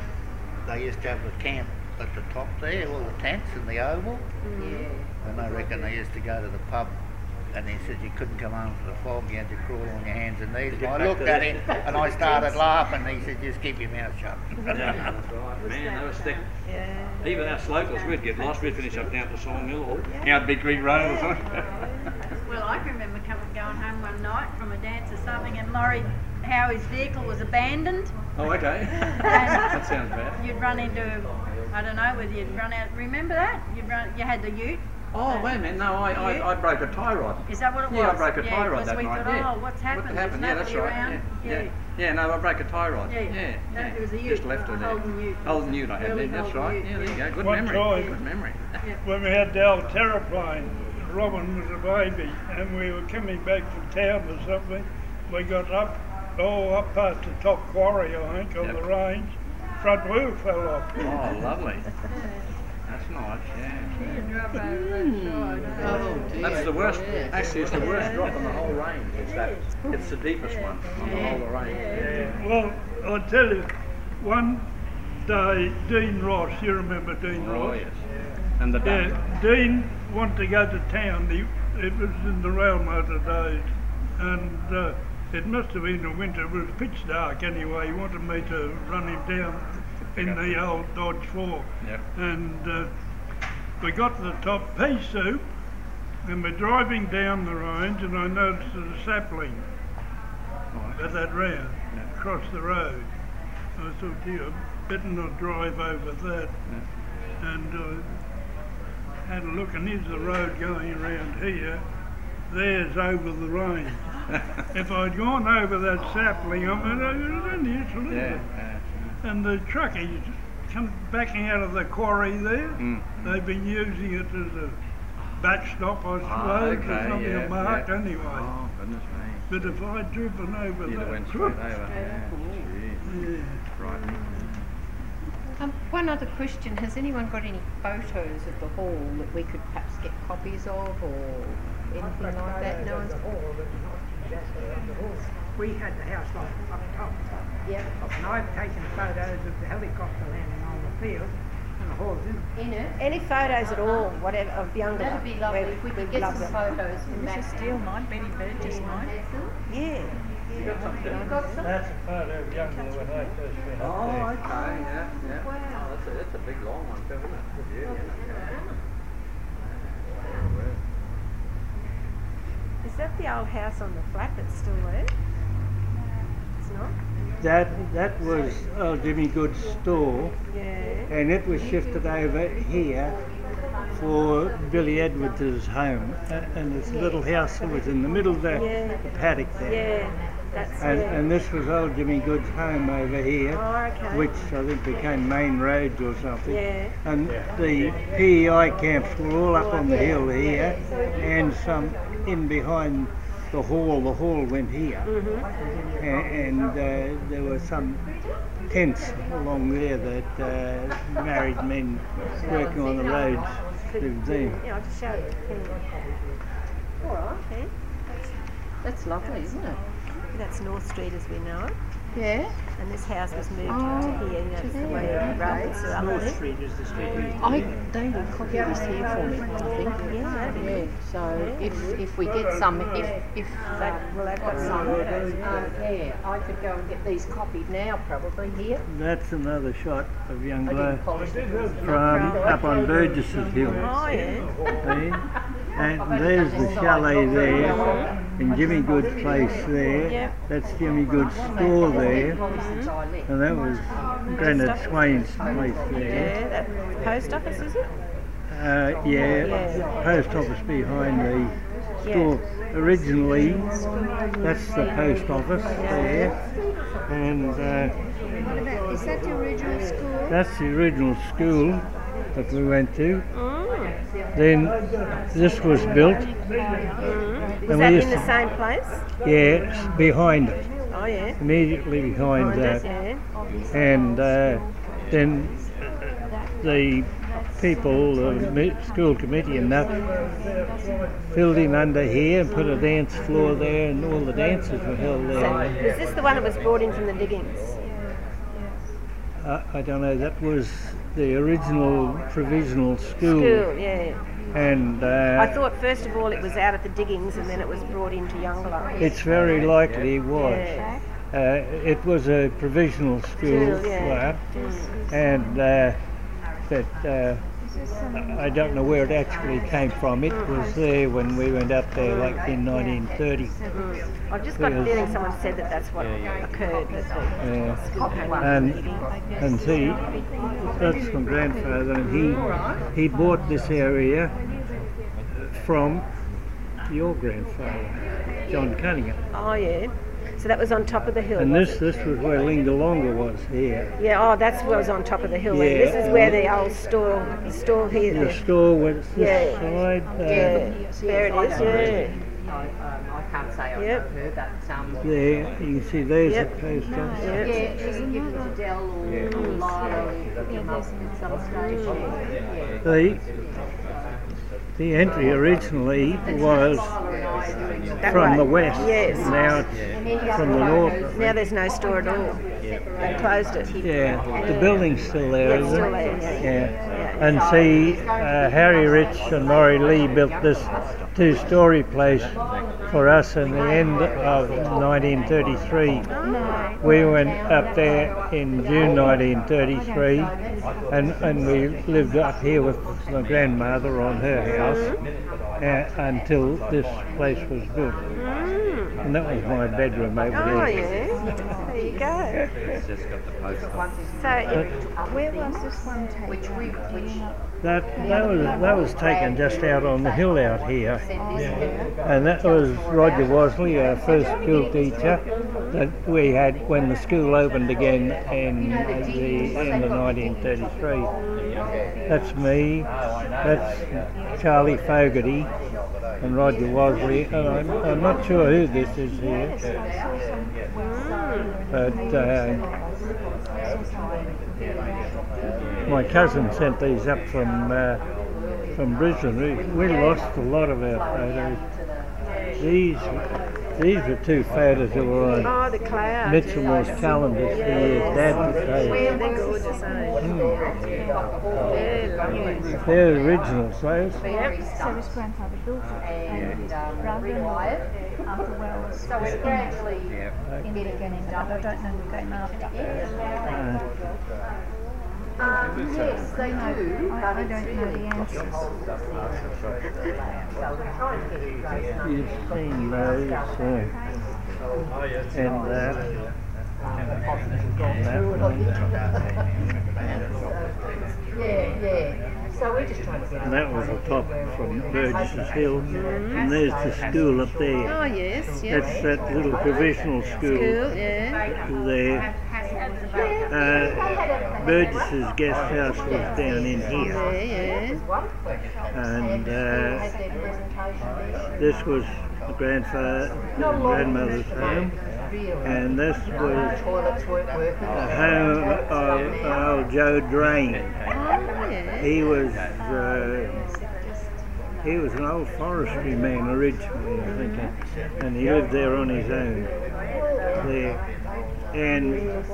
They used to have the camp at the top there, all the tents in the oval. Yeah. And I reckon they used to go to the pub and he said you couldn't come home for the fog, you had to crawl on your hands and knees. And get I back looked to at the- him and I started laughing. He said, just keep your mouth shut. Yeah, that's right. Man, they were thick. Yeah. Even our locals, we'd get lost. We'd finish up down at the Sawmill or down Big Creek Road or something. Well, I can remember coming, going home one night from a dance or something and Laurie, how his vehicle was abandoned. Oh, okay. That sounds bad. You'd run into, I don't know whether you'd run out, remember that? You'd run, you had the ute. Oh, wait a minute. No, I, I, I broke a tie rod. Is that what it was? Yeah, I broke a yeah, tie rod 'cause that we night. thought, yeah. oh, what's happened? What happened? There's Yeah, that's nobody right. around. Yeah. Yeah. yeah. Yeah, no, I broke a tie rod. Yeah. Yeah. No, yeah. it was a ute, Just left a her there. Holden ute. Holden ute I had Early there, that's Holden right. ute, Yeah, there you yeah. go. Good One memory. time- Good memory. When we had the old terraplane, Robin was a baby, and we were coming back to town or something. We got up, oh, up past the top quarry, I think, on Yep. the range. Front wheel fell off. Oh, lovely. That's nice, yeah. You drop over that side. Oh dear. That's the worst. Yeah. Actually, it's the worst drop in the whole range. It's that. It's the deepest one on the whole range. Yeah. Well, I'll tell you, one day, Dean Ross, you remember Dean Oh, Ross? yes. And the dump. Yeah, Dean wanted to go to town. He, it was in the rail motor days, and uh, it must have been the winter. It was pitch dark anyway. He wanted me to run him down in the old Dodge four. Yep. And uh, we got to the top, pea soup, and we're driving down the range, and I noticed a sapling Right. at that round Yeah. across the road. I thought, gee, I better not drive over that. Yeah. And uh, had a look, and here's the road going around here. There's over the range. If I'd gone over that sapling, I mean, it was unusual, isn't Yeah. it? yeah. And the truckies come backing out of the quarry there. Mm. They've been using it as a backstop, I suppose, Ah, or okay, something yeah, to mark yeah. anyway. Oh, goodness me. But if I'd driven over You'd have that, went straight over. Yeah. Gee. yeah. Right. Um, one other question, has anyone got any photos of the hall that we could perhaps get copies of or anything like that? No one's... We had the house like up top. Yeah. And I've taken photos of the helicopter landing on the field and the halls in. In it? Any photos at all, whatever, of Youngla? That'd be lovely if we could get some photos from Missus that. Steele might, Betty Burgess might. Yeah. You've got some? That's a photo of Youngla when I first went up Oh, there. okay, yeah, yeah. Wow. Oh, that's a, that's a big long one too, isn't it? Good view, yeah. Is that the old house on the flat that's still there? It's not? That that was old Jimmy Good's store, Yeah. and it was shifted over here for Billy Edwards' home. A- And this little house that was in the middle of the, Yeah. the paddock there. Yeah. That's And, yeah. and this was old Jimmy Good's home over here, Oh, okay. which I think became main roads or something. Yeah. And the P E I camps were all up on the hill here, and some in behind the hall. The hall went here, Mm-hmm. A- and uh, there were some tents along there that uh, married men working on the roads lived there. Yeah, I'll just show it. All right, yeah. That's lovely, isn't it? That's North Street as we know it. Yeah. And this house was moved Oh, to here, you know, to it's the there, way okay. Roberts are up North there. Street is the street we used to I, live in. they will copy this here for me, I think. Yeah, that'd be Yeah, good. so if, if we get some, if, if uh, Well, they've got some, some. um, yeah, I could go and get these copied now probably here. That's another shot of young I bloke didn't polish them. from up on Burgess's Hill. Oh, yeah. See? And there's the chalet there, and Jimmy Good's place there. Yep. That's Jimmy Good's store there, and that was Granite Swain's place there. Yeah, that post office, is it? Uh, yeah, Yeah. post office behind the store. Originally, that's the post office there, and uh, What about, is that the original school? that's the original school that we went to. Mm. Then this was built. Mm. Was And that we in used the to- same place? Yeah, it's behind it, Oh, yeah. immediately behind Behind us, that. yeah. And uh, then the people, the mi- school committee and that, filled in under here and put a dance floor there, and all the dances were held So, there. was this the one that was brought in from the diggings? Uh, I don't know, that was the original provisional school. School, yeah. And uh, I thought first of all it was out at the diggings and then it was brought into Youngla. it's very likely it was. Yeah. Uh, it was a provisional school School, yeah. flat, and uh, but uh, I don't know where it actually came from. It was there when we went up there, like in nineteen thirty. Mm. I've just got a Yes. feeling someone said that that's what occurred. That the Yeah. school came from And the diggings. and see, that's my grandfather, and he he bought this area from your grandfather, John Cunningham. Oh, yeah. So that was on top of the hill. And was this it? this was where Lingalonga was here. Yeah, oh, that's what was on top of the hill. Yeah. This is where the old store, the store here. The store was this Yeah. side. Uh, Yeah, there it is. Yeah. I, um, I can't say down Yep. her, but um, There, you can see there's Yep. the post office. yeah, Yep. she can give it to Dell or Yeah. Lila or pick them up at some stage. Yeah. The, the entry originally was That from way. the west. Yes. Now it's from the north. Now there's no store at all. They closed it. Yeah, the building's still there, Yeah, it's isn't still it? there, Yeah. And see, uh, Harry Rich and Maury Lee built this two-story place for us in the end of nineteen thirty-three. We went up there in June nineteen thirty-three, and, and we lived up here with my grandmother on her house uh, until this place was built. Mm. And that was my bedroom over Oh there. yeah, there you go. It's just got the post office. So it, Where was this one taken? Which we, which That that was that was taken just out on the hill out here, and that was Roger Wasley, our first school teacher, that we had when the school opened again in the end of nineteen thirty-three. That's me. That's Charlie Fogarty and Roger Wasley, and I'm, I'm not sure who this is here, but. Uh, My cousin sent these up from uh, from Brisbane. We, we lost a lot of our photos. These these were two photos that were on oh, the clouds. Mitchellmore's calendar for years. Dad would say. They're gorgeous, eh? They're lovely. They're original photos. Yep. So his grandfather built it, and um, brother after Wells was so it's gradually in the beginning, but I don't know who came after. Uh, Um, yes, they do, I, but I it's don't know really the answers. So we're trying to get it right. you've seen those, uh, and that. Yeah, yeah. So we're just trying to get And that was the top from Burgess's Hill, and there's the school up there. Oh yes, yes. That's that little provisional school Cool, yeah. there. Uh, Burgess's guest house was down in here, Yeah, yeah. and uh, this was the grandfather and grandmother's home, and this was the home of old Joe Drain. Oh, yeah. He was uh, he was an old forestry man originally, I think, and he lived there on his own there. And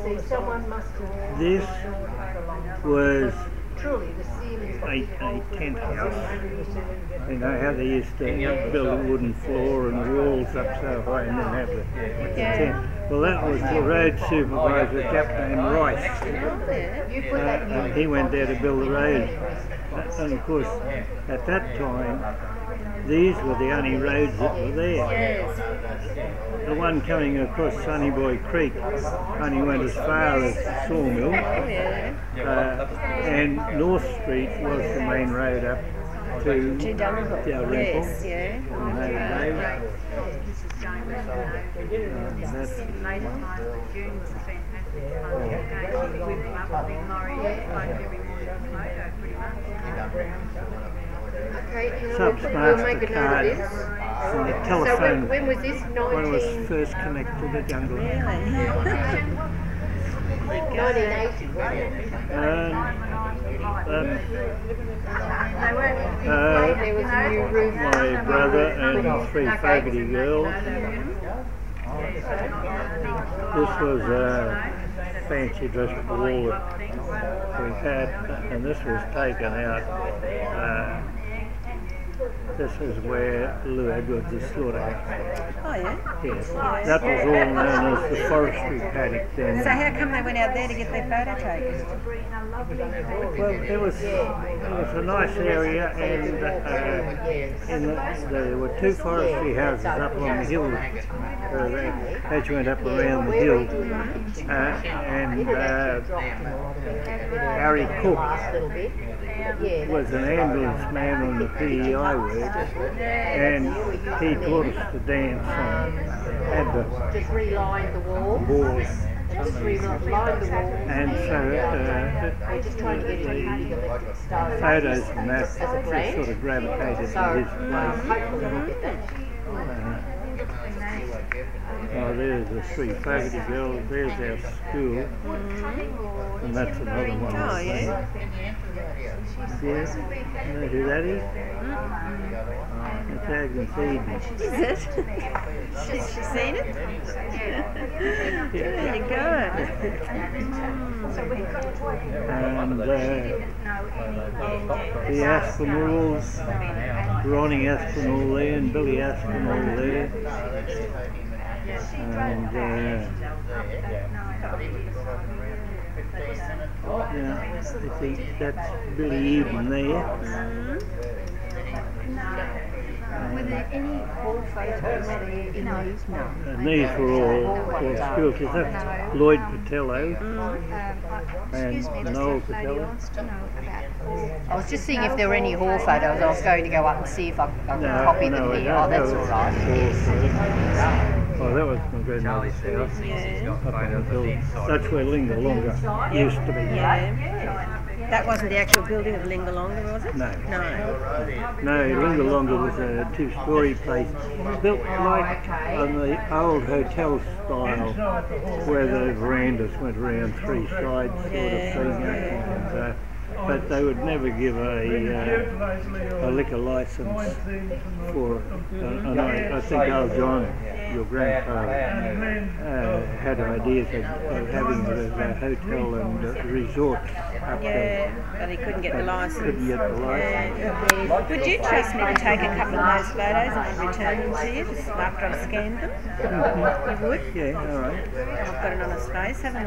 this was a, a tent house. You know how they used to build a wooden floor and walls up so high and then have the, the tent. Well, that was the road supervisor, a chap named Rice. Uh, and he went there to build the road. And of course, at that time, these were the only roads that were there. The one coming across Sunny Boy Creek only went as far as the Sawmill, uh, and North Street was the main road up to To Dalrymple. Dalrymple. Yes, yeah. And they- This is going back to they- that's- later times, but June was a fantastic fun occasion. We whipped him up a big lorry like every morning photo, pretty much. Okay, you know, Subs we'll make a note of Mastercard this. and the So when, telephone when was this? when it was nineteen first connected to Jungle. nineteen eighty, wasn't it? And, um, They weren't uh, There was a new roof. my brother and three Fogarty girls. This was a fancy dress ball that we had, and this was taken out. Uh, this is where Lou Edwards' slaughterhouse. Oh yeah. Yes, that was all known as the forestry paddock then. So how come they went out there to get their photo taken? Well, it was it was a nice area, and uh, in the, there were two forestry houses up on the hill uh, they- as you went up around the hill, uh, and uh, Harry Cook was an ambulance man on the P E I work, and he taught us to dance and had the Just relined the wall. balls. Just relined the wall. And so uh, We're just trying to get it in the electric stove. photos from that As a just brand. sort of gravitated So, to his um, place. hopefully we'll get that. Uh, Oh, there's the Sri Fogarty Girl, there's our school, Mm-hmm. and that's another one. Oh, yeah. Yeah, you know who that is? Mm-hmm. It's Agnes Eden. Is it? Has she seen it? There you go. And uh, the Aspinalls, Ronnie Aspinall there and Billy Aspinall there. And uh, yeah, I think that's Billy Eden there. Were there any hall photos there in these? No. And these were all, all school kids. That's Lloyd Patello and Noel Patello. I was just seeing if there were any hall photos. I was going to go up and see if I, I could No, copy no, them I here. don't Oh, that's have all right. Oh, that was my grandmother's house. Yeah. Up on the hill. That's where Lingalonga used to be. Yeah. That wasn't the actual building of Lingalonga, was it? No. No. No, Lingalonga was a two-storey place, built like on the old hotel style, where the verandas went around three sides, sort of thing. And, uh, but they would never give a, uh, a liquor license for it. Uh, and I, I think Al John, your grandfather, uh, had ideas of, of having it as a hotel and uh, resort up there. Yeah, but he couldn't get the license. Couldn't get the license. Yeah. Would you trust me to take a couple of those photos and return them to you just after I've scanned them? You would? Yeah, all right. I've got it on a space, haven't I?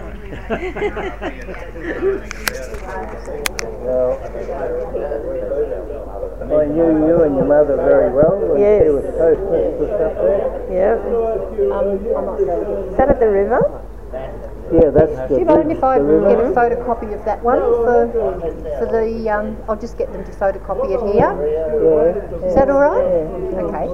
Well, I knew you and your mother very well when Yes. she was postmistress up there. Yeah. Is that at the river? Yeah, that's the Do you mind bridge, if I the get river. a photocopy of that one for for the? Um, I'll just get them to photocopy it here. Yeah. Is that all right? Okay.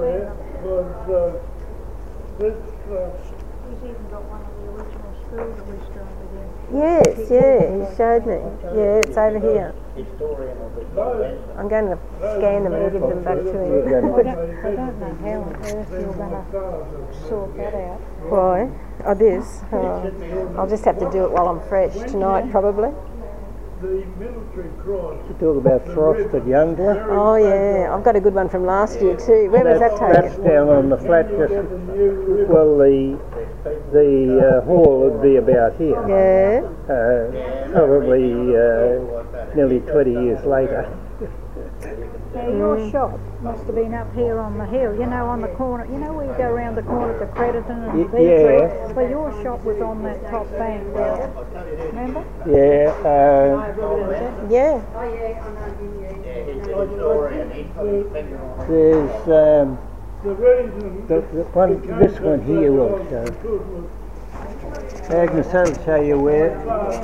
He's even got one of the original schools that we started in. Yes, yeah, he showed me. Yeah, it's over here. I'm going to scan them and give them back to him. I don't, I don't know how on earth you're going to sort that out. Why? Oh, this? Oh, I'll just have to do it while I'm fresh tonight, probably. The military cross. You talk about Frost at Youngler. Oh, yeah, I've got a good one from last year too. Where was that That's taken? down on the flat, just, well, the the uh, hall would be about here. Yeah. Uh, probably uh, nearly twenty years later. Now, your shop must have been up here on the hill, you know, on the corner. You know where you go around the corner to Crediton and Y- Beatrice? yeah. Well, your shop was on that top bank there. Remember? Yeah, uh, Yeah. there's um, The reason the, the one, this one here will show. Agnes, I'll show you where.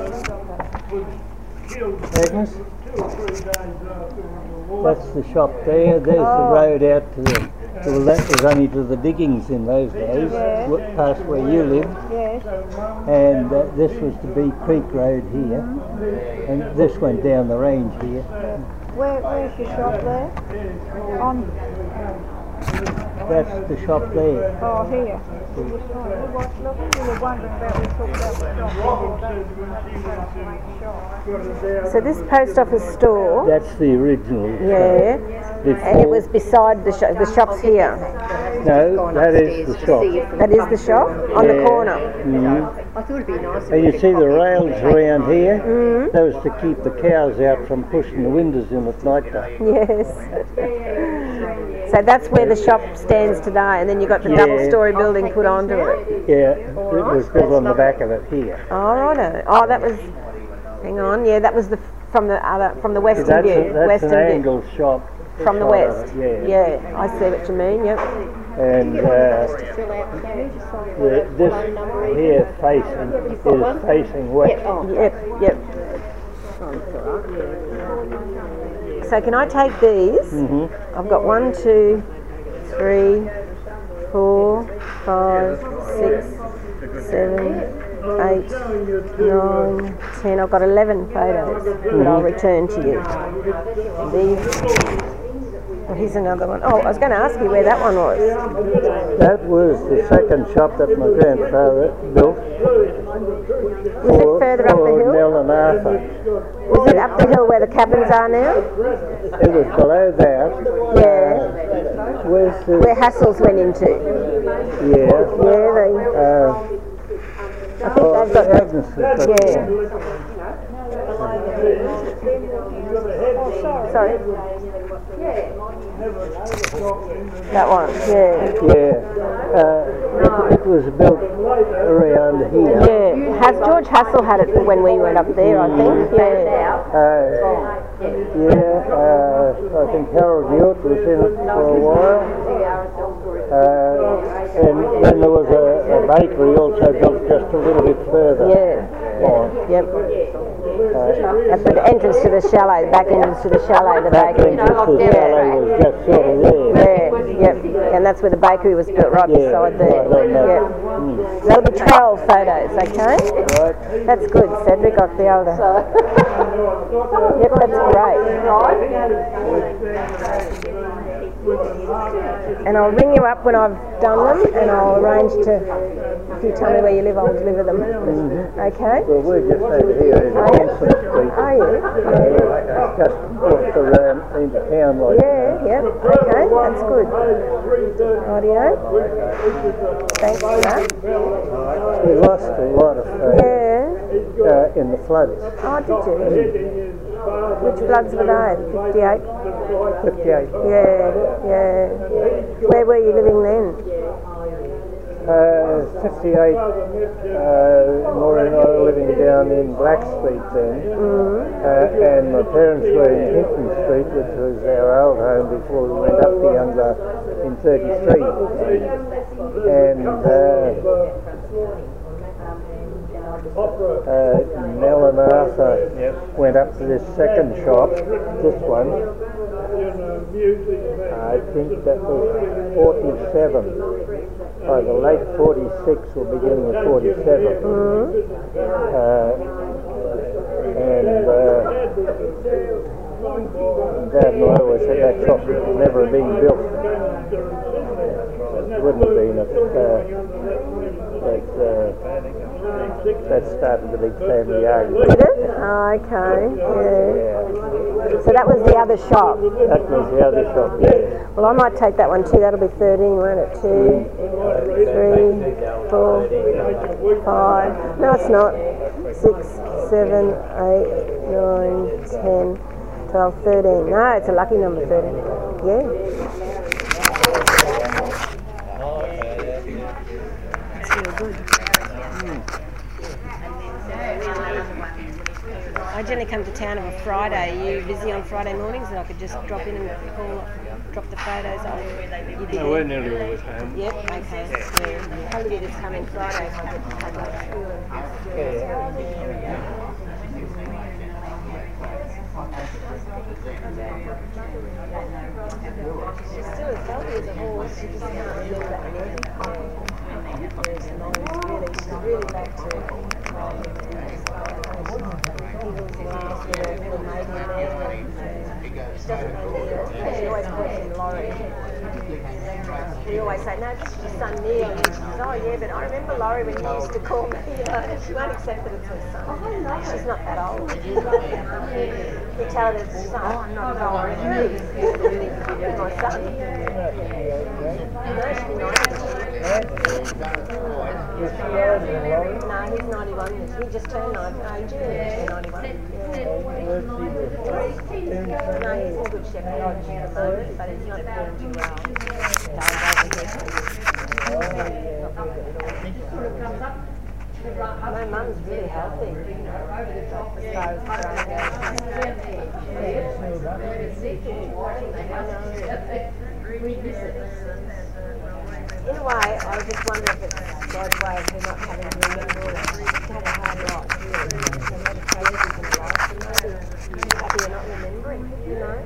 Agnes, two or three days after the war. that's the shop there. There's the road out to the. Well, that was only to the diggings in those days, w- past where you lived. Yes. And uh, this was the Bee Creek Road here, and this went down the range here. Where, where's your shop there? On, That's the shop there. oh, here. You were trying to watch, look, you were wondering about, we talked about the shop. So this post office store, That's the original. yeah, Before- and it was beside the shop. The shop's here. No, that is the shop. That is the shop on the Yeah. corner. Mhm. I thought it'd be nice. if And we you could see the copy it. rails around here? Mm. That was to keep the cows out from pushing the windows in at night time. Yes. So that's where the shop stands today, and then you got the Yeah. double-story building put onto it. Yeah, it was built on the back of it here. Oh, righto. Oh, that was. Hang on. Yeah, that was the from the other from the western That's, view. a, that's western an view. angled shop. From the side of west. it, Yeah, I see what you mean. Yep. And uh, the, this here facing is facing west. Yep. Yep. So can I take these? hmm I've got one, two, three, four, five, six, seven, eight, nine, ten. I've got eleven photos that I'll return to you. These Well, here's another one. Oh, I was going to ask you where that one was. That was the second shop that my grandfather built. Was it further up the hill? Nell and Arthur. Was it up the hill where the cabins are now? It was below that. Yeah. Uh, where's the, Where Hassels went into. yeah. Yeah, they, Uh, I think oh, they've got the, Agnes has got yeah. Sorry. That one, yeah. Yeah. Uh, it, it was built around here. Yeah, Has, George Hassel had it when we went up there, I think. Yeah. Uh, yeah, uh, I think Harold Hewitt was in it for a while. Uh, and then there was a, a bakery also built just a little bit further. Yeah. on. Yep. Uh, At the entrance to the chalet, the back entrance to the chalet, the back bakery. entrance to the chalet was just sort of there. Yeah, yep. And that's where the bakery was built, right Yeah, beside there. right on that. Yep. Mm. That'll be twelve photos, okay? Right. That's good, Cedric. I'll be able to. Yep, that's great. And I'll ring you up when I've done them, and I'll arrange to, if you tell me where you live, I'll deliver them. Mm-hmm. Okay? Well, we're just over here in Hanson Street. Are you? Uh, just off the round into town like Yeah, yep. Okay, that's good. Rightio. Thanks for that. we lost a lot of photos Yeah. uh, in the floods. Oh, did you? Which floods were they? fifty-eight? fifty-eight. Yeah, yeah. Where were you living then? Uh, fifty-eight, uh, Maureen and I were living down in Black Street then, Mm. uh, and my parents were in Hinton Street, which was our old home before we went up the Younger in thirty-three. And uh, uh, Nell and Arthur went up to this second shop, this one. I think that was forty-seven. By the late forty-six or beginning of forty-seven. Mm. Uh, and uh, Dad and I always said that shop would never have been built. It wouldn't have been if uh, that, uh, that started the big family argument. Did it? Oh, okay. Yeah. Yeah. So that was the other shop. That was the other shop, yeah. Well, I might take that one too. That'll be thirteen, won't it? Two, three, four, five. No, it's not. Six, seven, eight, nine, ten, twelve, thirteen. No, it's a lucky number, thirteen. Yeah. That's real good. I generally come to town on a Friday. Are you busy on Friday mornings that I could just drop in and call, drop the photos off? You'd be No, there? we're nearly always home. Yep, okay. Yeah. Probably just come in Friday so I could take my school She's still as healthy as a horse, she just can't feel that anything. Whereas Molly's really, she's really back to Eagles last with her little maiden there. She doesn't really need it. She always points in Laurie. We always say, no, this is your son Neil. And she says, oh yeah, but I remember Laurie when you used to call me, you know, she won't accept that it's her son. She's not that old. You tell her that it's her son. Oh, I'm not that old. You're my son. You know, she'll be ninety. No, he's ninety-one. He just turned ninety. No, June he's ninety-one. No, he's in good shape at the moment, but he's not doing too well. My mum's really healthy as far as in a way, I was just wondering if it's God's way of her not having to remember all that. She's had a hard life, really. So a lot of tragedies in her life, and maybe she's happy you're not remembering, you know?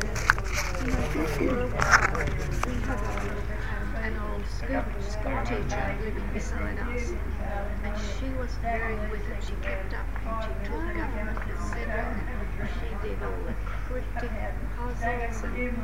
An old school, school teacher living beside us, and she was very with it. She kept up and she took government, et cetera. She did all the cryptic puzzles and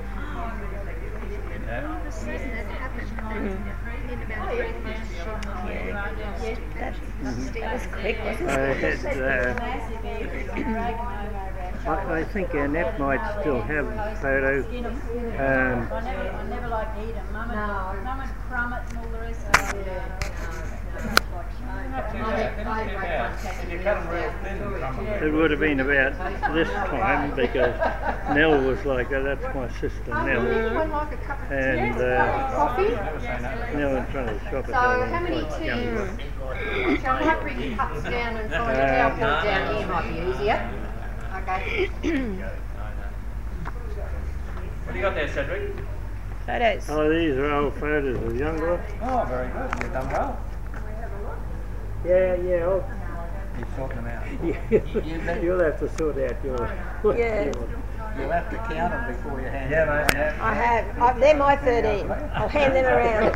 all of a sudden it happened that in about three months she yeah, That, that was quick, wasn't I it? had, uh, I, I think Annette might still have the photo. Um, I never liked to eat them. Mum and Mum and crummet and all the rest of it. it would have been about this time because Nell was like, oh, that's my sister Nell. And uh, Nell in front of the shop. So how many teams? Shall I bring your cups down and find a towel board down here might be easier? Okay. What do you got there, Cedric? Photos. Oh, these are old photos of younger. Oh, very good. You've done well. Yeah, yeah. I'll, You're sorting them out. you, you'll have to sort out your. Yeah. your You'll have to count them before you hand Yeah, them. mate. Yeah. I have. I, they're my thirteen. I'll hand them around.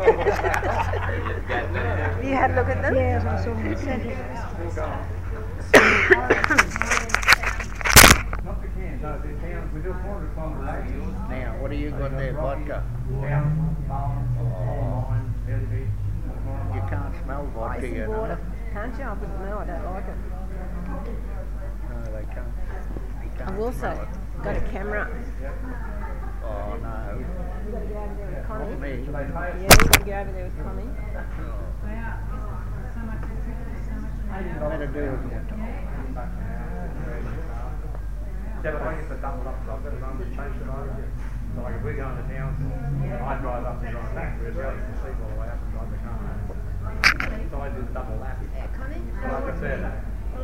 You had a look at them? Yes, I saw them. Not the cans, no, the cans. We do quarter from the lake. Now, what do you got there, vodka? You can't smell vodka, you know. Can't you? I wouldn't know. I don't like it. No, they can't. You can't I've also smell it. got a camera. Oh, no. You got to go over there with Connie. Me. Yeah, you got to go over there with Connie. Better do it. Yeah, but I get the double up, I've got it on the chase it over. So like if we go into town, I drive up and drive back, whereas the others can sleep all the way up and drive the car home. So I do the double lap. But I prefer that.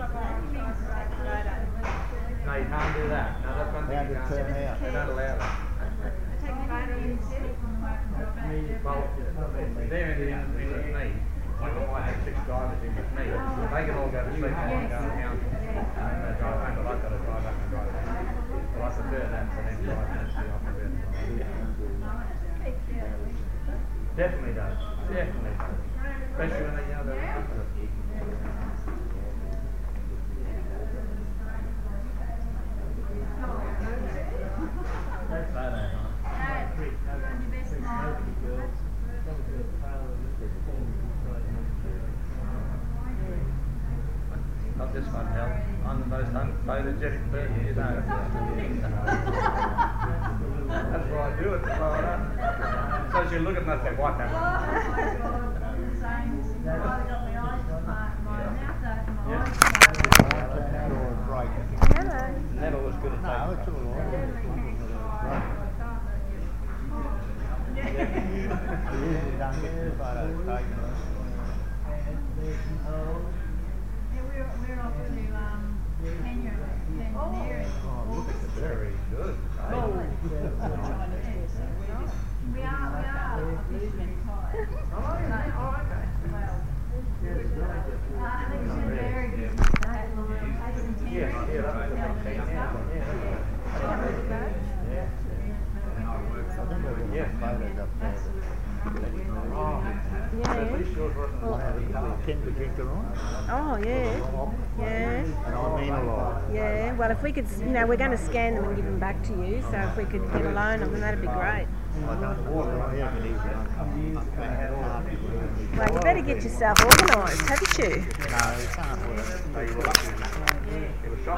No, you can't do that. No, that's one thing How you did it can't turn do. out? They don't allow that. Well, they're in the industry with me. Like I might have six drivers in with me. They can all go to sleep while I go to town. And they drive home, but I've got to drive up and drive home. But I prefer that to them driving and see off the bed. Definitely does. Definitely does. Especially when they, you know, they're up with it. That's bad, eh? Not this one, Hal. I'm the most unphotogenic person you know. That's why I do it, Florida. So she look at me and say, what happened? Never was good at No, taking it's all right. You usually don't get the photos taken. Oh, look at the very good. Oh. We are, we are officially retired. Oh, yeah. Oh, okay. Uh, I think it's been very good. Yeah, yeah, that was a big thing. Yeah, yeah. I think we've got Yeah. photos up there. Oh, at least yours wasn't like Ten to drink on. Oh, yeah. Yeah. And I mean a lot. Yeah. Well, if we could, you know, we're going to scan them and give them back to you. So if we could get a loan of them, that'd be great. I don't know. I haven't even done. Well, you better get yourself organised, haven't you? No, we can't. It was shot.